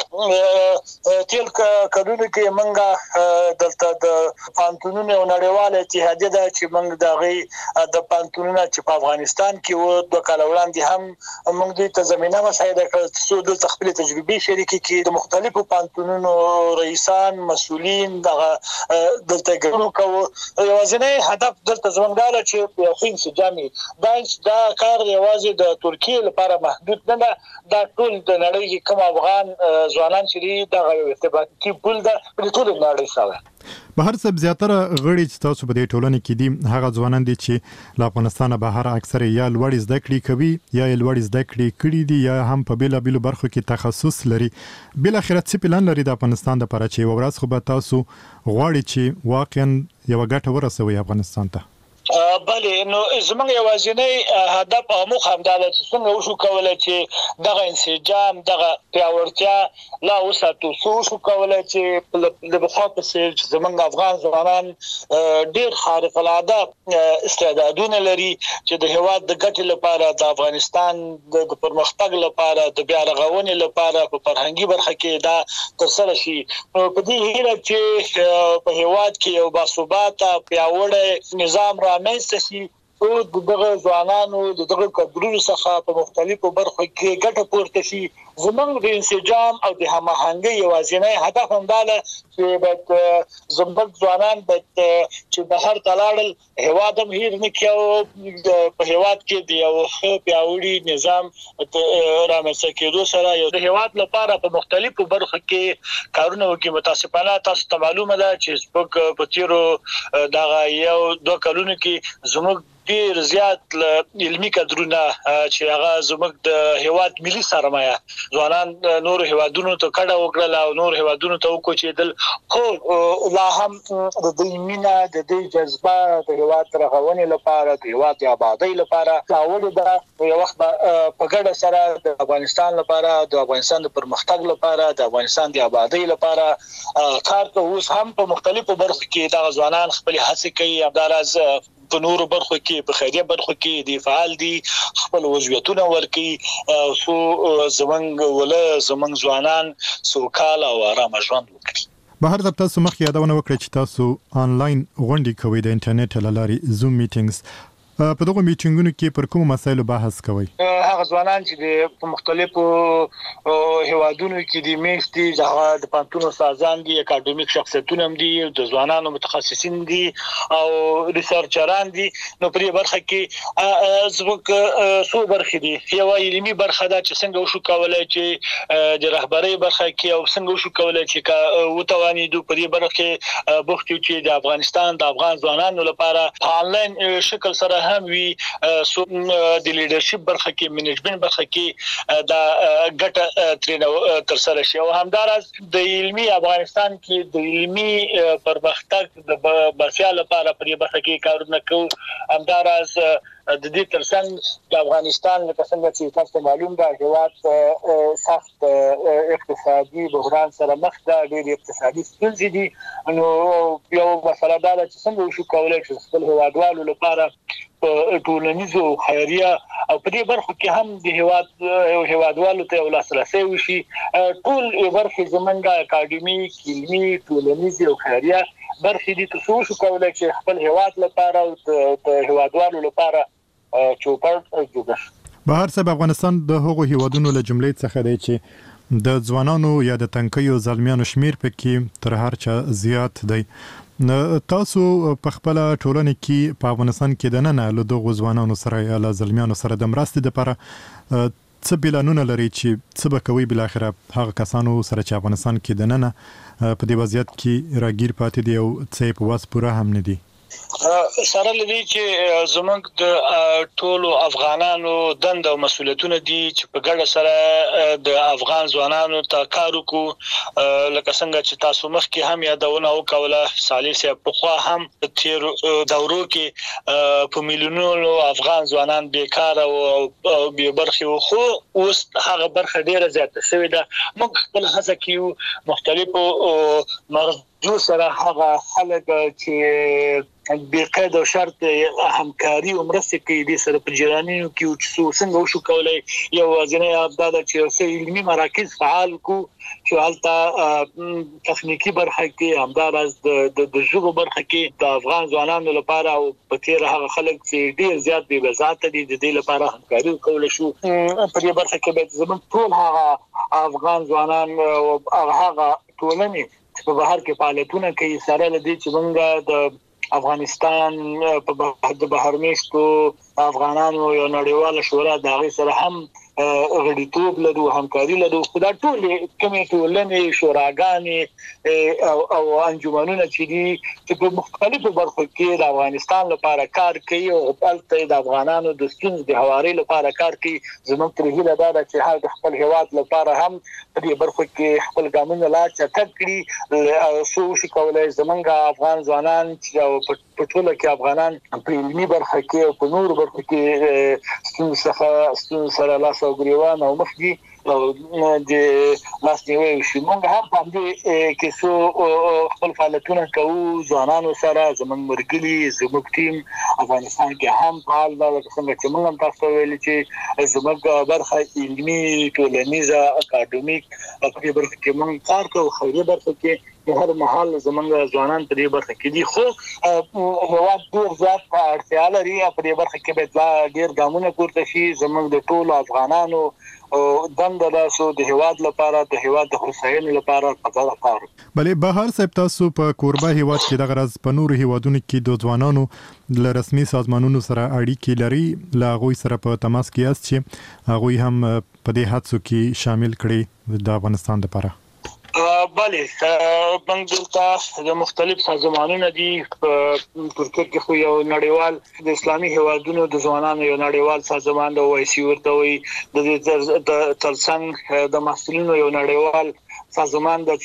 دلته تیل کلونو کې موږ دلته د پانتونونو یو نړیواله اتحادیه ده چې موږ د هغې د پانتونونه چې په افغانستان کې وو 2 کاله وړاندې هم موږ دوی ته زمینه مساعده کړه څو دلته خپل تجربې شریکې کړي. د مختلفو پانتونونو رئیسان، مسؤلین دغه دلته ګډون کوو. یوازینی هدف دلته زموږ دا چې یو ښه انسجام دا کار یوازې د ترکیه لپاره محدود نه ده، دا ټول د نړۍ کې کوم افغان ځوانان چې دي دغه یو ارتباطي پول ده په ټول نړۍ سره. بهر څه زیاتره غړي چې تاسو په دې ټولنه کې دي هغه ځوانان دي چې له افغانستان بهر اکثر یا لوړ زده کړې کوي یا لوړ زده کړې کړي دي یا هم په بیلابیلو برخو کې تخصص لري. بل اخرت څه پلان لري د افغانستان لپاره چې ورځ خو به تاسو غواړي چې واقعا یو ګټه ورسوي افغانستان ته؟ بله نو زمونږ یوازینی هدف او موخه هم دا ده چې څنګه وشو کولای چې دغه انسجام دغه پیاوړتیا لا وساتو وشو کولای چې د بخوا په څیر چې زمونږ افغان ځوانان ډېر خارق العاده استعدادونه لري چې د هېواد د ګټې لپاره د افغانستان د پرمختګ لپاره د بیا رغونې لپاره په فرهنګي برخه کې دا ترسره شي. په دې هیله چې په هېواد کې یو باثباته پیاوړی نظام رامنځته شي او دغه ځوانانو دغه کډرونو څخه په مختلفو برخو کې ګټه پورته شي. زمونږ د انسجام او د هماهنګۍ یوازینی هدف هم دا ده چې باید زموږ ځوانان باید چې بهر ته لاړل هېواد هم هیر نه کړي او په هېواد کې د یو ښه پیاوړي نظام رامنځته کېدو سره یو د هېواد لپاره په مختلفو برخو کې کارونه وکړي. متاسفانه تاسو ته معلومه ده چې په تیرو دغه 1-2 کلونو کې زموږ ډیر زیات علمي کادرونه چې هغه زموږ د هیواد ملي سرمایه ځوانان نور هیوادونو ته کډه وکړل او نور هیوادونو ته وکوچېدل، خو لا هم د دې مینا د دې جذبه د هیواد رغونې لپاره د هیواد آبادی لپاره راوړل دا یو وخت په ګډه سره د افغانستان لپاره د افغانستان د پرمختګ لپاره د افغانستان د آبادی لپاره کار کوي. اوس هم په مختلفو برخو کې د ځوانان خپل هڅې کوي، همداراز په نورو برخو کې په خیریه برخو کې د فعال دي، خپل وضعیتونه ورکي سو زمنګ ځوانان سوکاله او آرام ژوند وکړي. بهر د تاسو مخ یادونه وکړه چې تاسو آنلاین غونډې کوئ د انټرنیټ له لارې زوم میټینګز. په دغه میټینګونو کې پر کوم مسایلو بحث کوئ؟ هغه ځوانان چې په مختلفو هیوادونو کې دي میشتي د پانتون استادان دي، اکاډمیک شخصیتونه هم دي، د ځوانانو متخصصین دي او ریسرچران دي. نو په دې برخه کې زموږ څو برخې دي. یو علمي برخه ده چې څنګه وشو کولای چې د رهبرۍ برخه کې او څنګه وشو کولای چې وتوانیدو په دې برخه کې بوختو چې د افغانستان د افغان ځوانانو لپاره په انلاین شکل سره هم وی د لیډرشپ برخه کې منیجمنت برخه کې دا ګټه تر سره شي. او همداراز د علمي افغانستان کې د علمي پرمختګ د باسیا لپاره په دې برخه کې کارونه کوي. همداراز د دې ترڅنګ د افغانستان لکه څنګه چې تاسو معلوم ده هیواد سخت اقتصادي بحران سره مخ ده، ډېر اقتصادي ستونزې دي. نو یو مسله دا ده چې څنګه وشو کولای چې خپل هیوادوالو لپاره په ټولنیزو خیریه او په دې برخو کې هم د هیوادوالو ته لاسرسي وشي. ټول برخې زمونږ اکاډمیک علمي ټولنیزي او خیریه برخې دي تاسو شو کولای چې خپل هیواد لپاره او د هیوادوالو لپاره چوپړ جوړ شي. بهر څه افغانستان د هغو هیوادونو له جملې څخه دی چې د ځوانانو یا د تنکیو زلمیانو شمیر پکې تر هر چا زیات دی. تاسو په خپل ټولنه کې په افغانستان کې د نن له دغو ځوانانو سره یا له زلمیانو سره د مرستې لپاره څه پلانونه لري چې څه به کوي بل اخره هغه کسانو سره چې افغانستان کې د نن په دې وضعیت کې راګیر پاتې دي او څه په واس پوره هم نه دي؟ سره لدی چې زمونږ د ټولو افغانانو دند او مسؤلیتونه دي چې په ګډه سره د افغان ځوانانو ته کار وکړو. لکه څنګه چې تاسو مخکې هم یادونه وکوله صالح صاحب په خوا هم تیر دورو کې په میلیونونو افغان ځوانان بیکار او بې برخې خو اوس هغه برخه ډیره زیاته شوې ده. موږ خپل هڅه کوو مختلفو جو سره هغه خلک چې بقید او شرط همکاري او مرسته کوي د سره په جیرانیو کې چې څنګه وشو کولای یو ځینې ابداله چې علمي مراکز فعال کو چې حالت تخنیکی برخه کې همداراز د ژبو برخه کې د افغان ځوانانو لپاره او په تیر هغه خلک چې ډیر زیات بې وزاته دي د دې لپاره همکاري کول شو. په دې برخه کې به زموږ ټول هغه افغان ځوانان او هغه ټولنې په بهر کې فعالیتونه کوي سره لدی چې موږ د افغانستان په د بهرمیشتو افغانانو یو نړیواله شورا د هغې سره هم غړیتوب لرو، همکاري لرو. خو دا ټول کومې ټولنې شوراګانې او انجمنونه چې دي چې په مختلفو برخو کې د افغانستان لپاره کار کوي او هلته د افغانانو د ستونزو د هواري لپاره کار کوي. زموږ تر هیله دا ده چې هغه د خپل هیواد لپاره هم په دې برخو کې خپل ګامونه لا چټک کړي او څو شي کولای زمونږ افغان ځوانان چې په ټوله کې افغانان په علمي برخه کې او په نورو برخو کې ستونزو سره لاس او ګریوان او مخ دي او د لاس نیوي شي. موږ هم په دې کې څو خپل فعالیتونه کوو ځوانانو سره، زموږ مرګلي زموږ ټیم افغانستان کې هم فعال ده. څنګه چې موږ هم تاسو ویل چې زموږ برخه علمي ټولنیزه اکاډمیک په دې برخه کې موږ کار کوو، خیریه برخه کې هر محل زمونږ ځوانان په دې برخه کې دي. خو هیواد ډېر زیات اړتیا لري په دې برخه کې باید ډېر ګامونه پورته شي. زمونږ د ټولو افغانانو دنده ده چې د هیواد لپاره د هیواد د هوساینې لپاره په کار. بلې بهر صاحب تاسو په کوربه هیواد کې د غرض په نورو هیوادونو کې د ځوانانو له رسمي سازمانونو سره اړیکې لري، له هغوی سره په تماس کې یاست چې هغوی هم په دې هڅو کې شامل کړي د افغانستان لپاره؟ بله، موږ دلته د مختلف سازمانونو دي. په ترکیه کې خو یو نړیوال د اسلامي هیوادونو د ځوانانو یو نړیوال سازمان د OIC ورته وي. د دې ترڅنګ د محصلینو یو نړیوال سازمان د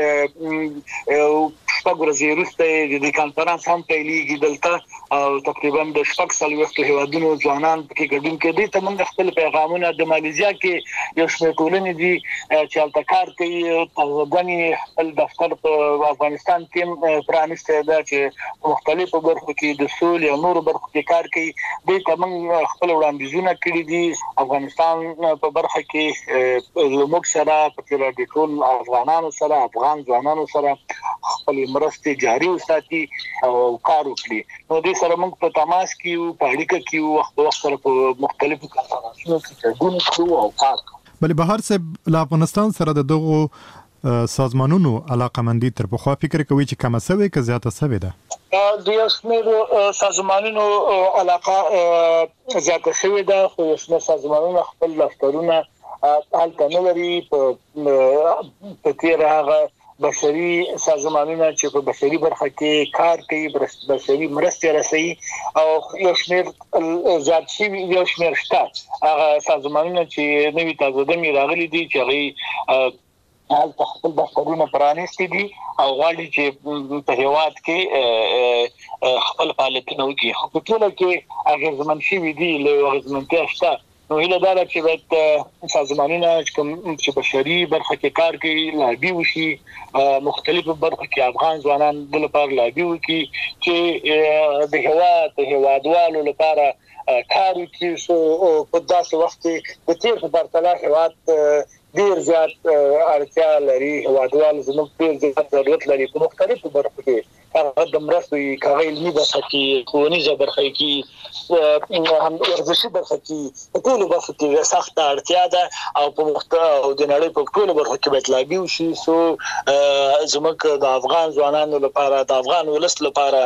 چې شپږ ورځې وروسته د دې کانفرنس هم پیلېږي دلته او تقریبا د شپږ څلوېښتو هیوادونو ځوانان پکې ګډون کوي. ته موږ خپل پیغامونه د مالیزیا کې یو شمېر ټولنې دي چې هلته کار کوي، طالبانې خپل دفتر په افغانستان کې پرانیستی ده چې په مختلفو برخو کې د سولې او نورو برخو کې کار کوي. دوی ته موږ خپل وړاندیزونه کړي دي افغانستان په برخه کې زموږ سره په د ټول افغانانو سره، افغان ځوانانو سره خپل مرستې جاري وساتي او کار وکړي. نو دې سره موږ په تماس کې یو، په اړیکه کې یو، وخت په وخت سره په مختلفو کنفرانسونو کې ګډون کوو او کار کوو. بلې بهر صاحب له افغانستان سره د دغو سازمانونو علاقمندي تر پخوا فکر کوي چې کمه سوې که زیاته سوې ده؟ د یو شمېر سازمانونو علاقه زیاته شوې ده، خو یو شمېر سازمانونه خپل دفترونه هلته نه لري. په تېر هغه بشري سازمانونه چې په بشري برخه کې کار کوي، بشري مرستې رسوي او یو شمېر زیات شوي، یو شمېر شته هغه سازمانونه چې نوي تازه‌دمې راغلي دي چې هغوی هلته خپل دفترونه پرانیستي دي او غواړي چې په هیواد کې خپل فعالیتونه وکړي. خو په ټوله کې اغېزمن شوي دي، له اغېزمنتیا شته. نو هیله دا ده چې باید سازمانونه چې بشري برخه کې کار کوي لابي وشي، مختلفو برخو کې افغان ځوانان د لپاره لابي وکړي چې د هیوادوالو لپاره کار وکړي. سو په داسې وخت کې د تیر په پرتله هیواد ډیر زیات اړتیا لري، هیوادوال زموږ ډیر زیات ضرورت لري په مختلفو برخو کې، هغه د مرستې، هغه علمي برخه کې، ښوونیزه برخه کې، هم ورزشي برخه کې، په ټولو برخو کې سخته اړتیا ده او په د نړۍ په ټولو برخو کې باید لابي وشي. سو زموږ د افغان ځوانانو لپاره، د افغان ولس لپاره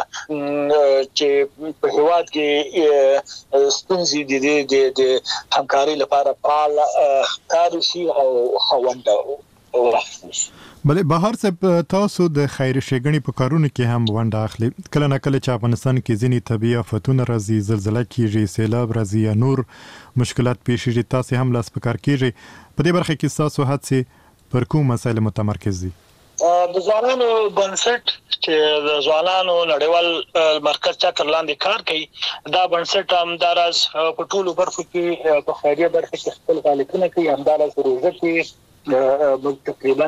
چې په هیواد کې ستونزې د همکارۍ لپاره فعال کار وشي او خونده ورحمه. بلې بهر صاحب تاسو د خیر ښېګڼې په کارونو کې هم ونډه اخلي. کله نه کله چې افغانستان کې ځینې طبیعي آفتونه راځي، زلزله کېږي، سیلاب راځي یا نور مشکلات پیښیږي، تاسې هم لاس په کار کېږئ. په دې برخه کې ستاسو هڅې پر کوم مسایلو متمرکز دي؟ د ځوانانو بنسټ چې د ځوانانو نړیوال مرکز چتر لاندې کار کوي، دا بنسټ همداراز په ټولو برخو کې په خیریه برخه کې خپل فعالیتونه کوي. همداراز روزه کې تقریبا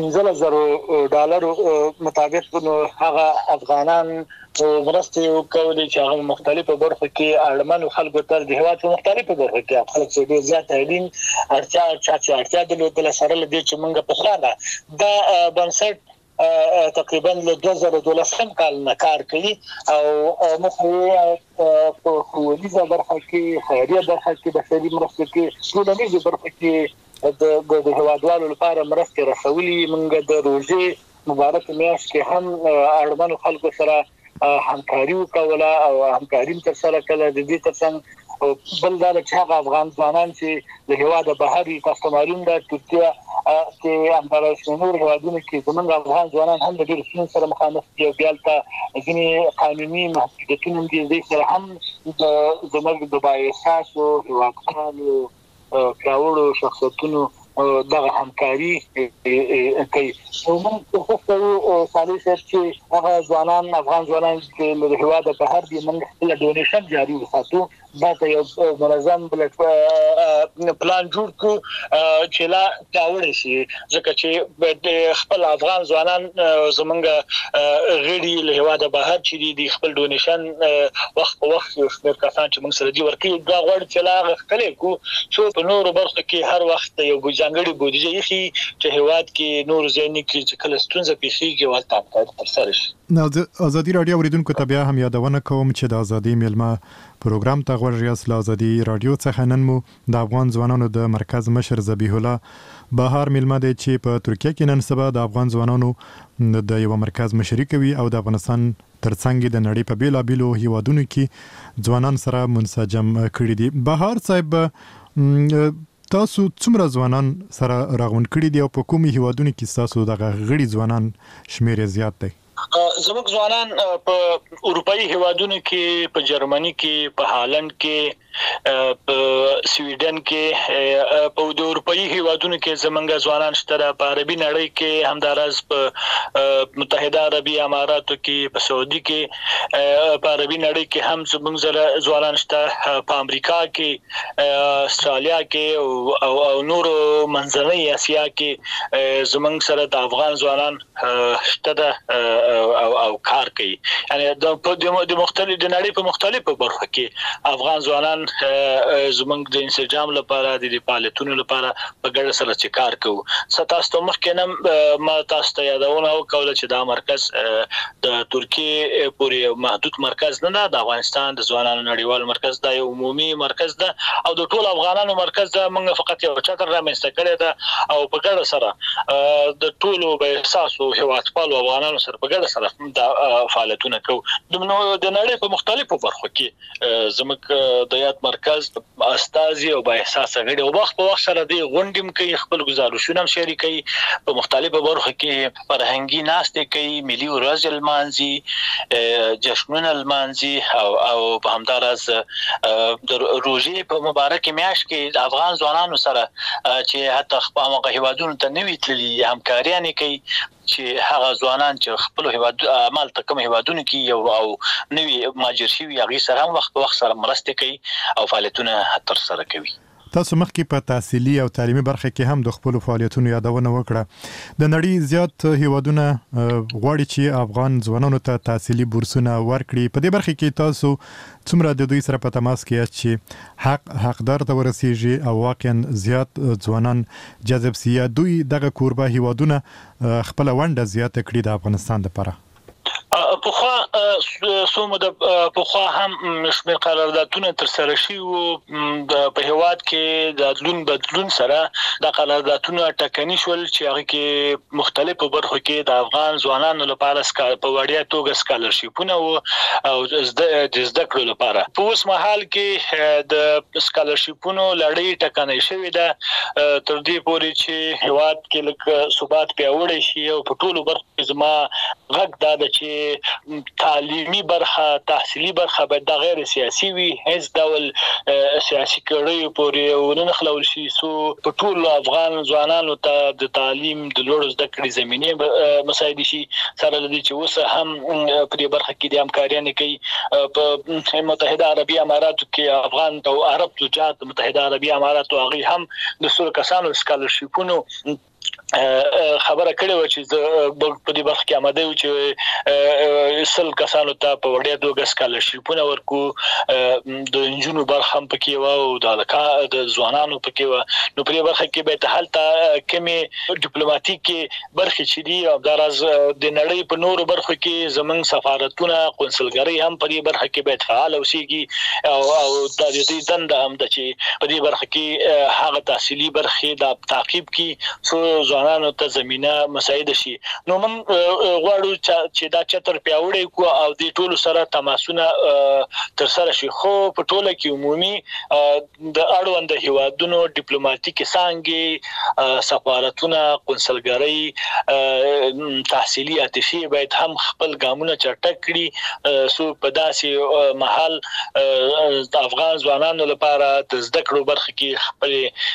$15,000 مطابق هغه افغانان مرستې کولې چې هغه مختلفو برخو کې اړمنو خلکو ته د هیواد په مختلفو برخو کې خلک چې ډېر زیات اړین اړتیا درلودله سره له دې چې موږ په خانه دا بنسټ تقریبا له 2012 کال نه کار کوي او موږ په ښوونیزه برخه کې، خیریه برخه کې، بشري مرستې کې، ټولنیزه برخه کې د هیوادوالو لپاره مرستې رسولي. موږ د روژې مبارک میاشت کې هم اړمنو خلکو سره همکاري وکوله او همکاري تر سره کړه. د دې ترڅنګ بل دا چې هغه افغان ځوانان چې د هیواد بهر تاسو معلوم ده ترکیه کې همداراز نور هیوادونو کې زموږ افغان ځوانان هم د ډېرو ستونزو سره مخامخ دي او بیا هلته ځینې قانوني محدودیتونه هم دي. دې سره هم زموږ د بااحساسو هیوادوالو پیاوړو شخصیتونو دغه همکاري کوي. موږ کوښښ کوو صالح صاحب چې هغه ځوانان افغان ځوانان چې له هېواده بهر دي موږ خپل ډونیشن جاري وساتو. دا ته یو منظم پلان جوړ کړو چې لا پیاوړی شي ځکه چې خپل افغان ځوانان زمونږ غړي له هېواده بهر چې دي خپل ډونیشن وخت په وخت یو شمېر کسان چې موږ سره دي ورکوي دا غواړي چې لا غښتلی کړو څو په نورو برخو کې هر وخت یو ځانګړې بودیجه ایښي چې هېواد کې نورو ځایونو کې چې کله ستونزه پیښیږي هلته همکاري ترسره شي. ازادي راډیو اوریدونکو ته بیا هم یادونه کوم چې د ازادي میلمه پروګرام ته غوږ یاست. له ازادي راډیو څخه نن مو د افغان ځوانانو د مرکز مشر ذبیح الله بهار میلمه دی چې په ترکیه کې نن سبا د افغان ځوانانو د یو مرکز مشري کوي او د افغانستان ترڅنګ د نړۍ په بیلابیلو هیوادونو کې ځوانان سره منسجم کړي دي. بهار صاحب تاسو څومره ځوانان سره راغونډ کړي دي او په کومو هیوادونو کې تاسو دغه غړي ځوانان شمیر زیات دی؟ زموږ ځوانان په اروپאי هیوادونو کې په جرمني کې په هالند کې په سویډن کې په د اروپאי هیوادونو کې زمونږ ځوانان شته. په عربي نړۍ کې همدارس په متحده عربي اماراتو کې په سعودي کې په عربي نړۍ کې هم زمونږ ځوانان شته. په امریکا کې استرالیا کې او نور منځنۍ اسیا کې زمونږ سره د افغان ځوانان شته او کار کوي. یعنی د مختلف د نړۍ په مختلفو برخو کې افغان ځوانان زمونږ د انسجام لپاره د فعالیتونو لپاره په ګډه سره چې کار کوو. تاسو مخکې نه ما تاسو ته یادونه وکړه چې دا مرکز د ترکیه پورې محدود مرکز نه ده. د افغانستان د ځوانانو نړیوال مرکز دا یو عمومي مرکز ده او د ټول افغانانو مرکز ده. موږ فقط یو چتر رامنځته کړی ده او په ګډه سره د ټولو به احساسو هیوادپالو افغانانو سره په ګډه سره د فعالیتونه کوو. د نړۍ په مختلفو برخو کې زموږ د یاد مرکز استازي او با احساس غړي او وخت په وخت سره د غونډم کوي خپل گزارشونه هم شریکوي. په مختلفو برخو کې فرهنګي ناستې کوي، ملي ورځ لمانځي، جشنونه لمانځي او په همدارز د روژې په مبارک میاشت کې د افغان ځوانانو سره چې حتی خپل هیوادونو ته نوي تللي همکاریانې کوي چې هغه ځوانان چې خپل هیواد عمل ته کوم هیوادونو کې یو او نوي ماجر شوي هغه سره هم وخت په وخت سره مرسته کوي او فعالیتونه ترسره کوي. تاسو مخکې په تحصیلي او تعلیمي برخه کې هم د خپل فعالیتونو یادونه وکړه. د نړۍ زیات هیوادونه غواړي چې افغان ځوانانو ته تحصیلي بورسونه ورکړي. په دې برخه کې تاسو څومره د دوی سره په تماس کې یاست چې حقدار ته ورسیږي او واقعا زیات ځوانان جذب سي؟ دوی دغه کوربه هیوادونه خپل ونډه زیاته کړي د افغانستان لپاره؟ پخوا هم شمېر قراردادونه ترسره شوي وو. په هېواد کې د بدلون سره د قراردادونه ټاکني شول چې هغه کې مختلفو برخو کې د افغان ځوانانو لپاره په وړیا توګه سکالرشیپونه وو او د زده کړو لپاره. په اوس مهال کې د سکالرشیپونو لړۍ ټاکنۍ شوې ده تر دې پورې چې هېواد کې لږ ثبات پیاوړی شي او په ټولو برخو کې زما غږ دا ده چې تعلیمي برخه تحصیلي برخه باید د غیر سیاسي وي. هیڅ ډول سیاسي کړیو پورې ونه خلول شي سو په ټول افغان ځوانانو ته د تعلیم د لوړ زده کړې زمينه مساعد شي. سره لدی چې اوس هم په دې برخه کې د همکاریانې کوي. په متحده عربي اماراتو کې افغان او عرب تجار د متحده عربي اماراتو هغه هم د څو کسانو سکالرشیپونو خبره کړې و چې په دې برخه کې آماده و چې سل کسانو ته په وړیا توګه سکالرشیپونه ورکو. د انجونو برخه هم پکې و او د ځوانانو پکې و. نو په دې برخه کې به هلته کمی ډیپلوماټیک برخه چې دي او دراز د نړۍ په نورو برخو کې زمونږ سفارتونه قونسلګرۍ هم په دې برخه کې به فعال اوسېږي او د دې دنده هم د چې په دې برخه کې هغه تحصیلي برخه د تعقیب کې څو ځوانانو ته زمينه مساعده شي. نو موږ غواړو چې دا چتر پیاوړی کو او د ټولو سره تماسونه تر سره شي. خو په ټوله کې عمومي د اړوند هیوادونو ډیپلوماټیک څانګې، سفارتونه، قونسلګرۍ، تحصیلي اتشي باید هم خپل ګامونه چټک کړي سو په داسې محل د افغان ځوانانو لپاره د زده کړو برخه کې خپل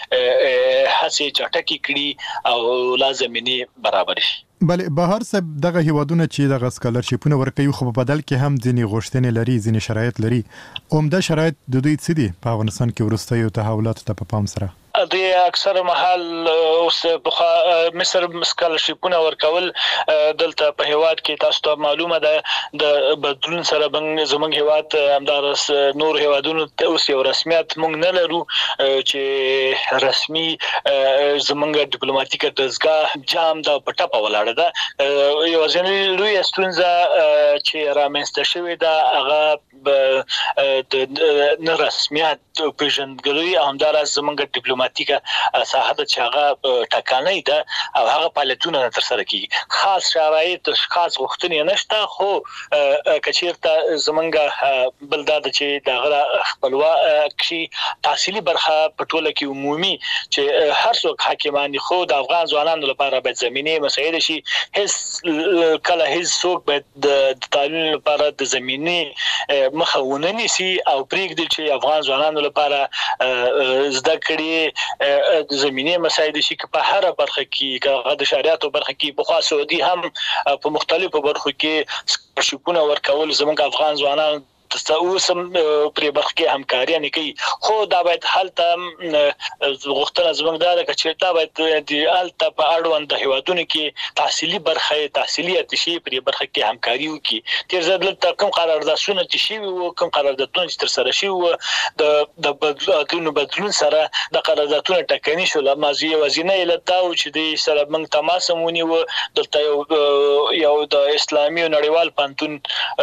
هڅې چټکې کړي او لازمي برابر شي. بله بهر صاحب دغه هیوادونه چې دغه سکالرشیپونه ورکوي خو په بدل کې هم ځینې غوښتنې لري، ځینې شرایط لري. عمده شرایط د دوی څه دي په افغانستان کې وروستیو تحولاتو ته په پام سره؟ د اکثر محل اوس په مصر سکالرشیپونه ورکول دلته په هیواد کې تاسو ته معلومه ده د بدلون سره زموږ هیواد همدارس نور هیوادونو اوس یو رسمیت موږ نه لرو چې رسمي زموږ ډیپلوماټیک دزګاه جام د پټه په ولاړه ده. یو ځینې لوی ستونزه چې رامنځته شوې ده هغه د نه رسمیت پیژندګلوي همدارس زموږ ډیپلوماټیکه ساحه چې هغه ټاکنه ده او هغه فعالیتونه تر سره کیږي. خاص شرایط خاص غوښتنې نشته، خو کچیرته زمونږ بلداد چې دغه خپلواکي تحصیلي برخه په ټوله کې عمومي چې هر څوک حاکمان خو د افغان ځوانانو لپاره باید زمينه مساعده شي. هیڅ کله هیڅ څوک باید د تعلیم لپاره د زمينه مخاونه نشي او پریږدي چې افغان ځوانانو لپاره زده کړې د زمينه مساعده شي په هر برخه کې د شریعت برخه کې په خاص سعودي هم په مختلفو برخو کې سکالرشیپونه ورکول زموږ افغان ځوانان اوسم پرې برخه کې همکاري نه کوي. خو دا باید حالته غوښتنه زموږ دا چې دا باید د الته په اړوند د هیوادونو کې تحصیلي برخه تحصیلي اتشي پرې برخه کې همکاري وکړي. تیر ځل ته کوم قراردادونه چې شي وو کوم قراردادونه چې تر سره شي وو د بدلون سره د قراردادونه ټاکني شو لمازي وزینه لته او چې د سره موږ تماس مونږ وو دلته یو د اسلامي نړیوال پانتون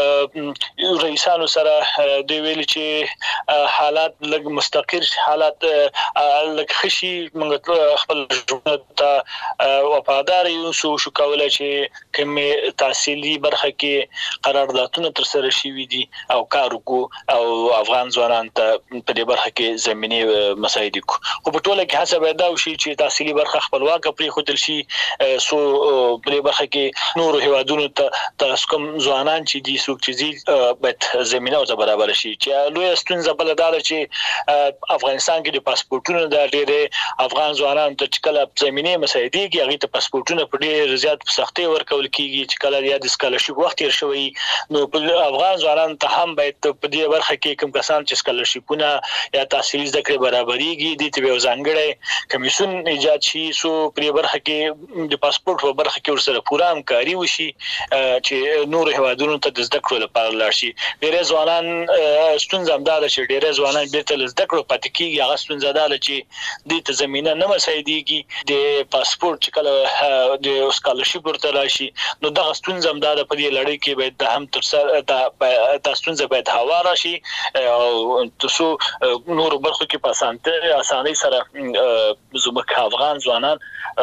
رئیسانو سره دی ویل چې حالات لږ مستقر حالات لږ خشي موږ خپل ژوند ته وفادار یو شو کولای چې کوم تحصیلي برخه کې قراردادونه تر سره شي دي او کار وکړو او افغان ځوانان ته په دې برخه کې زمينه مساعده کو. خو په ټوله کې هڅه باید وشي چې تحصیلي برخه خپلواک پرې خودل شي سو په دې برخه کې نور هیوادونو ته تاسو کوم ځوانان چې دي څوک چې باید زمينه او برابر شي. چې لوی ستونزه بل دا چې افغانستان کې د پاسپورتونو د ډېرې افغان ځوانانو ته کله زمينه مساعده کې هغه ته پاسپورتونه په ډېر زیات سختي ورکول کیږي چې کله یا د سکالرشپ وخت تیر شوی نو افغان ځوانانو ته هم باید په دې برخه کې کوم کسان چې سکالرشپونه یا تحصیلي زده کړې برابرېږي د ته یو ځانګړی کمیسیون ایجاد شي سو په برخه کې د پاسپورت په برخه کې ورسره پوره همکاري وشي چې نور هیوادونو ته د زده کړو لپاره لاړ شي. ډېر ځوانان ستونزه هم دا چې ډېر ځوانان بیرته زده کړو پاتې کیږي. هغه ستونزه دا چې د ته زمينه نه مساعدېږي د پاسپورت چې کله د سکالرشپ ورته راشي نو دا ستونزه هم دا په دې لړۍ کې باید هم تر سره دا ستونزه باید هوار شي او تاسو نور برخو کې په اسانۍ سره زموږ افغان ځوانان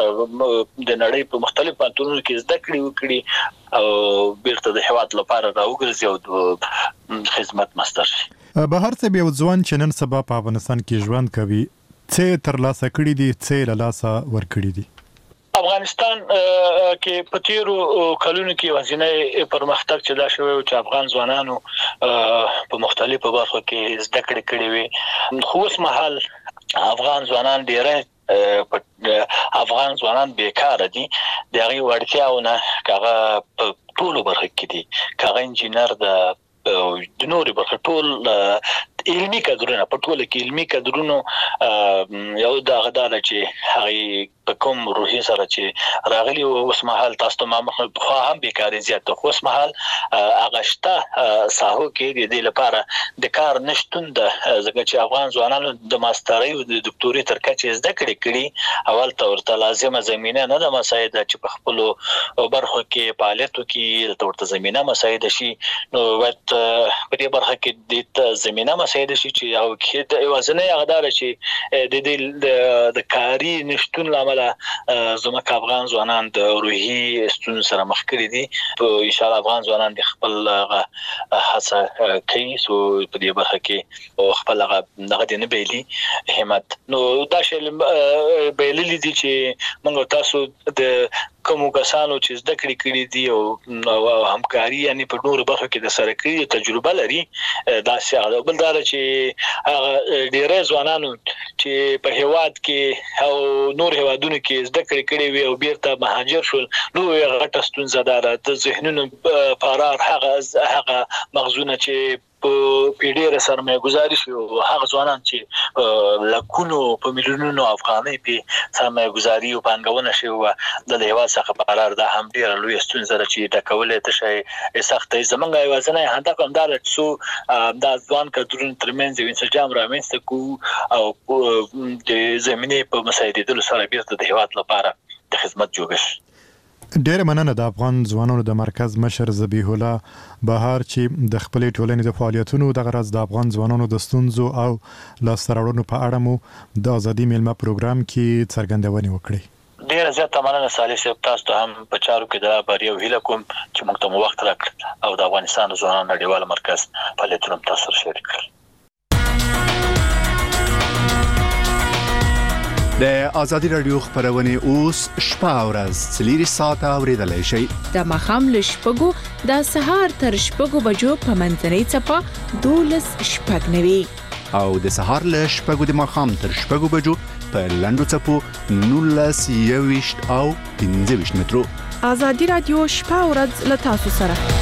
د نړۍ په مختلفو پانتونونو کې زده کړې وکړي او بیرته د هیواد لپاره راوګرځي او خدمت مستر شي. بهر څه به ځوان چې نن سبا په افغانستان کې ژوند کوي څه ترلاسه کړي دي څه لاسه ور کړي دي؟ افغانستان کې په تیرو کلونو کې وزینه پرمختګ چې دا شوی چې افغان ځوانانو په مختلفو برخو کې زده کړې کړې وي. خو اوس مهال افغان ځوانان ډېر افغان ځوانان بیکاره دي. دغه وړتیاونه هغه په ټولو برخو کې دي. هغه انجینر د نوري برخه ټول علمي کادرونه په ټوله کې علمي کادرونو یو دا غداله چې هغه په کوم روحي سره چې راغلي اوس مهال تاسو ته خو هم بیکاری زیات خو اوس مهال اغشته ساحو کې د لپاره د کار نشټون د ځکه چې افغان ځوانانو د ماسترۍ او د دکتوري تر کچې زده کړې اول ته لازمه زمينه نه د مساعده چې په خپل برخو کې فعالیتو کې ورته زمينه مساعده شي نو وخت په دې برخه کې د زمينه مساعده شي چې او کې د وزنه غدار شي د کاری نشټون لامل کبله زموږ افغان ځوانان د روحي ستونزو سره مخ کړي دي. ان شاء الله افغان ځوانان د خپل هڅه کوي سو په دې برخه کې خپل دغه د نه بیلي همت. نو دا شی بیللي دي چې موږ تاسو د کوم کسانو چې زده کړې دي او همکاري یعنی په نورو برخو کې د سره کړي تجربه لري دا څه بل دا چې هغه ډېر ځوانانو چې په هیواد کې او نور هیوادونو کې زده کړې وي او بیرته مهاجر شول نو غټه ستونزه ده د ذهنونو فرار هغه مغزونه چې په ډېر سرمایه گذاري شو هغه ځوانان چې لکونو په میلیونونو افغانۍ په سرمایه گذاري او پانګونه شو د هیواد څخه فرار ده هم ډېر لوی ستونزه ده چې د کولې ته شي سختې زمونږ یوازینی هدف هم دا سو د ځوان کډرونو ترمنځ یو انسجام رامنځته کو او د زمینه په مساعدېدلو سره بیرته د هیواد لپاره د خدمت جوړش. ډېر مننه د افغان ځوانانو د مرکز مشر ذبیح الله بهار چې د خپلې ټولنې د فعالیتونو د غرض د افغان ځوانانو د ستونزو او لاسته راوړنو په اړه مو د ازادي میلمه پروګرام کې څرګندونې وکړې. ډېر زیات مننه صالح صاحب، تاسو ته هم په چارو کې د بریا او هیله کوم چې موږ ته وخت راکړ او د افغانستان ځوانانو نړیوال مرکز فعالیتونو تاسو سره شریک کړل. د ازادي رادیو خبرونه اوس شپه او ورځ 4 ساعته اوریدلای شئ. د مخام ل شپږو د سهار تر شپږو بجو په منځنۍ چپه 12:09 او د سهار ل شپږو د مخام تر شپږو بجو په لندو چپو 19:20 او 15 مترو. ازادي رادیو شپه او ورځ ل تاسو سره.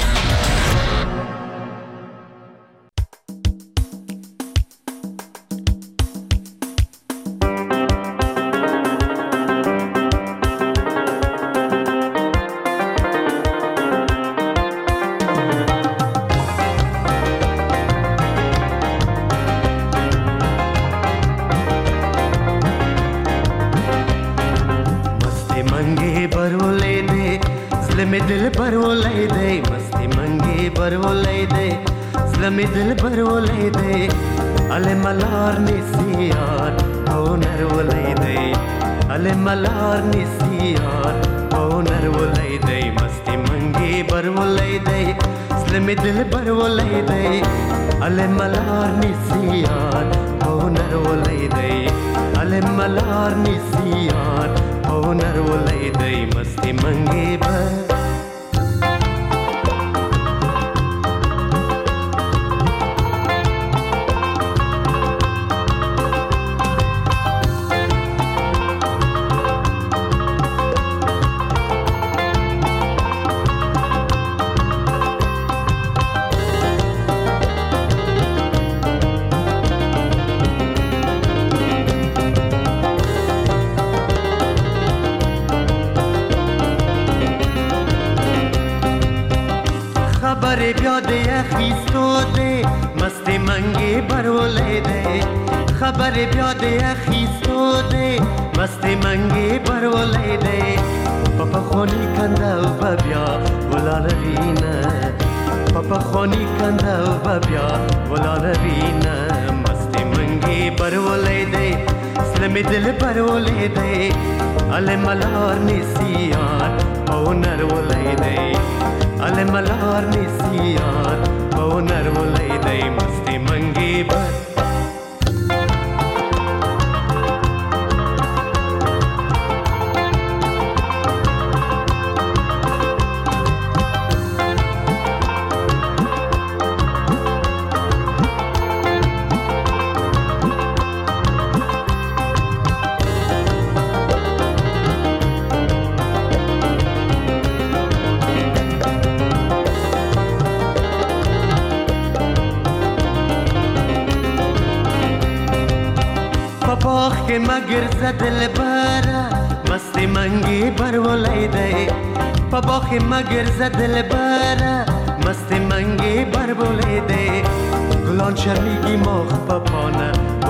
مگر زدل بره مست منگی بر بولیده گلان شرمیگی مخ پپانه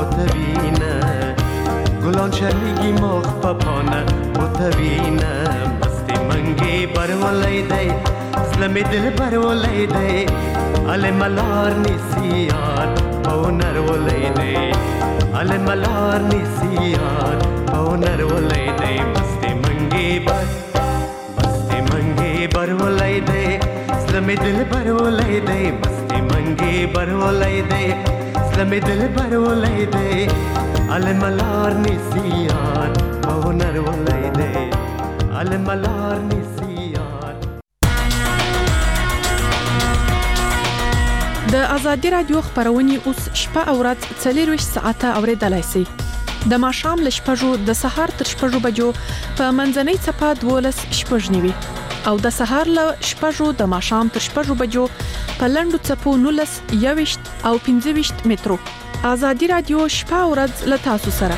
بوتوینه گلان شرمیگی مخ پپانه بوتوینه مست منگی بر بولیده اسلام دل بر بولیده ال ملار نسیان پونر ولیده ال ملار نسیان پونر ولیده مستی منگی بر ولیده اسلام دل بر ولیده مستی منگی بر ولیده اسلام دل بر ولیده ال ملار نسیان پونر ولیده ال ملار نسیان. د ازادي رادیو خبرونه اوس شپه او ورځ 24 ساعته اوریدلای شئ. د ماښام ل شپږو د سهار تر شپږو بجو په منځنۍ چپه 12 شپږنیوي او د سهار ل شپږو د ماښام تر شپږو بجو په لندو چپو 19 21 او 25 مترو. ازادي رادیو شپه او ورځ ل تاسو سره.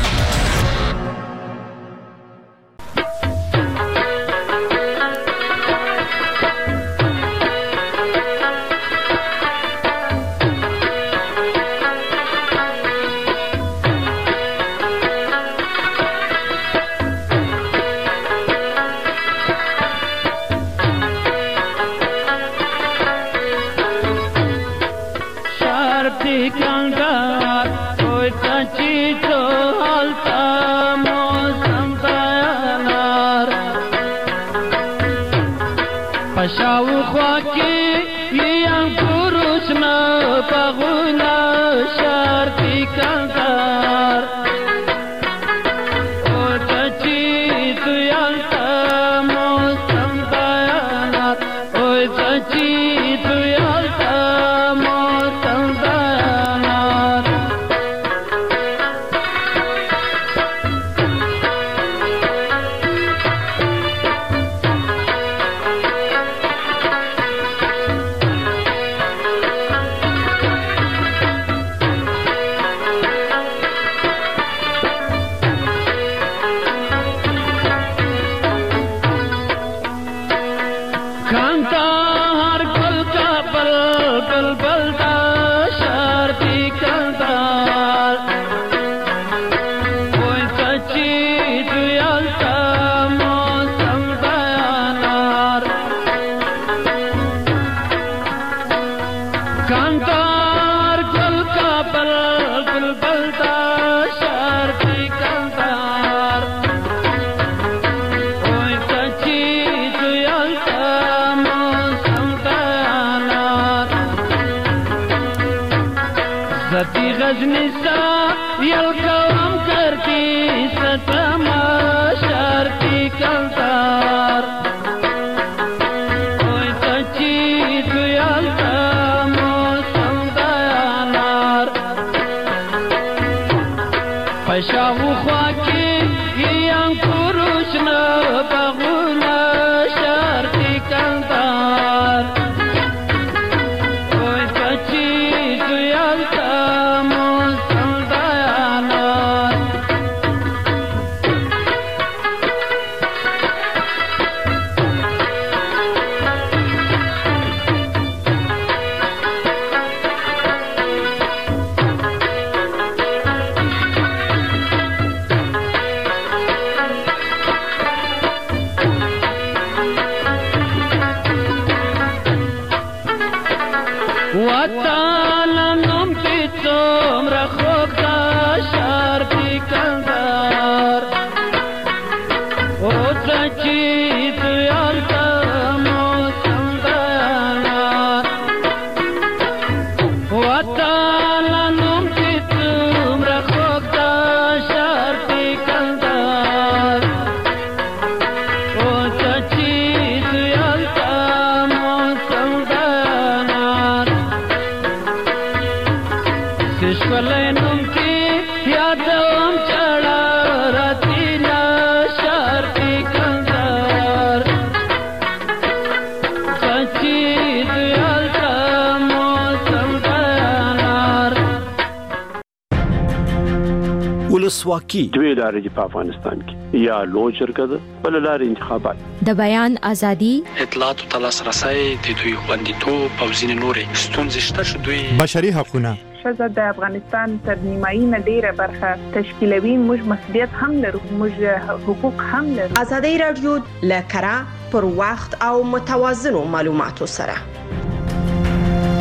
ولسواکي دوی لارې په افغانستان کې یا لوی شرکت بل لارې انتخابات د بیان ازادي اطلاعات او تلاسرسي د دوی خوندیتوب او ځین نورې ستونزې شته چې دوی بشري حقوقونه ښځه د افغانستان تر نیمایي نه ډیره برخه تشکیلوي. موږ مسؤلیت هم لرو، موږ حقوق هم لرو. ازادي رادیو لکرا پر وخت او متوازن معلوماتو سره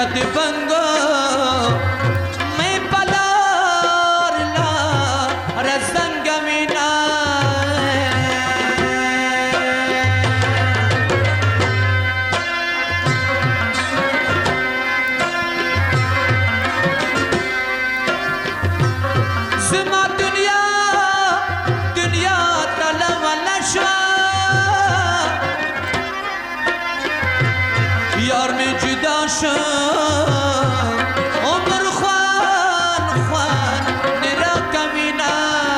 یاد بنگو میں پلار لا رزنگ مینا زما دنیا طلب نشوا یار میں جدا شد عمر خوان نرا کمینا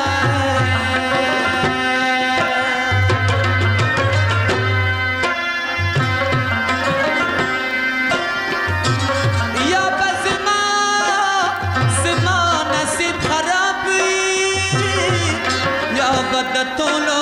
یا بزما نصیب خراب یا بدتولو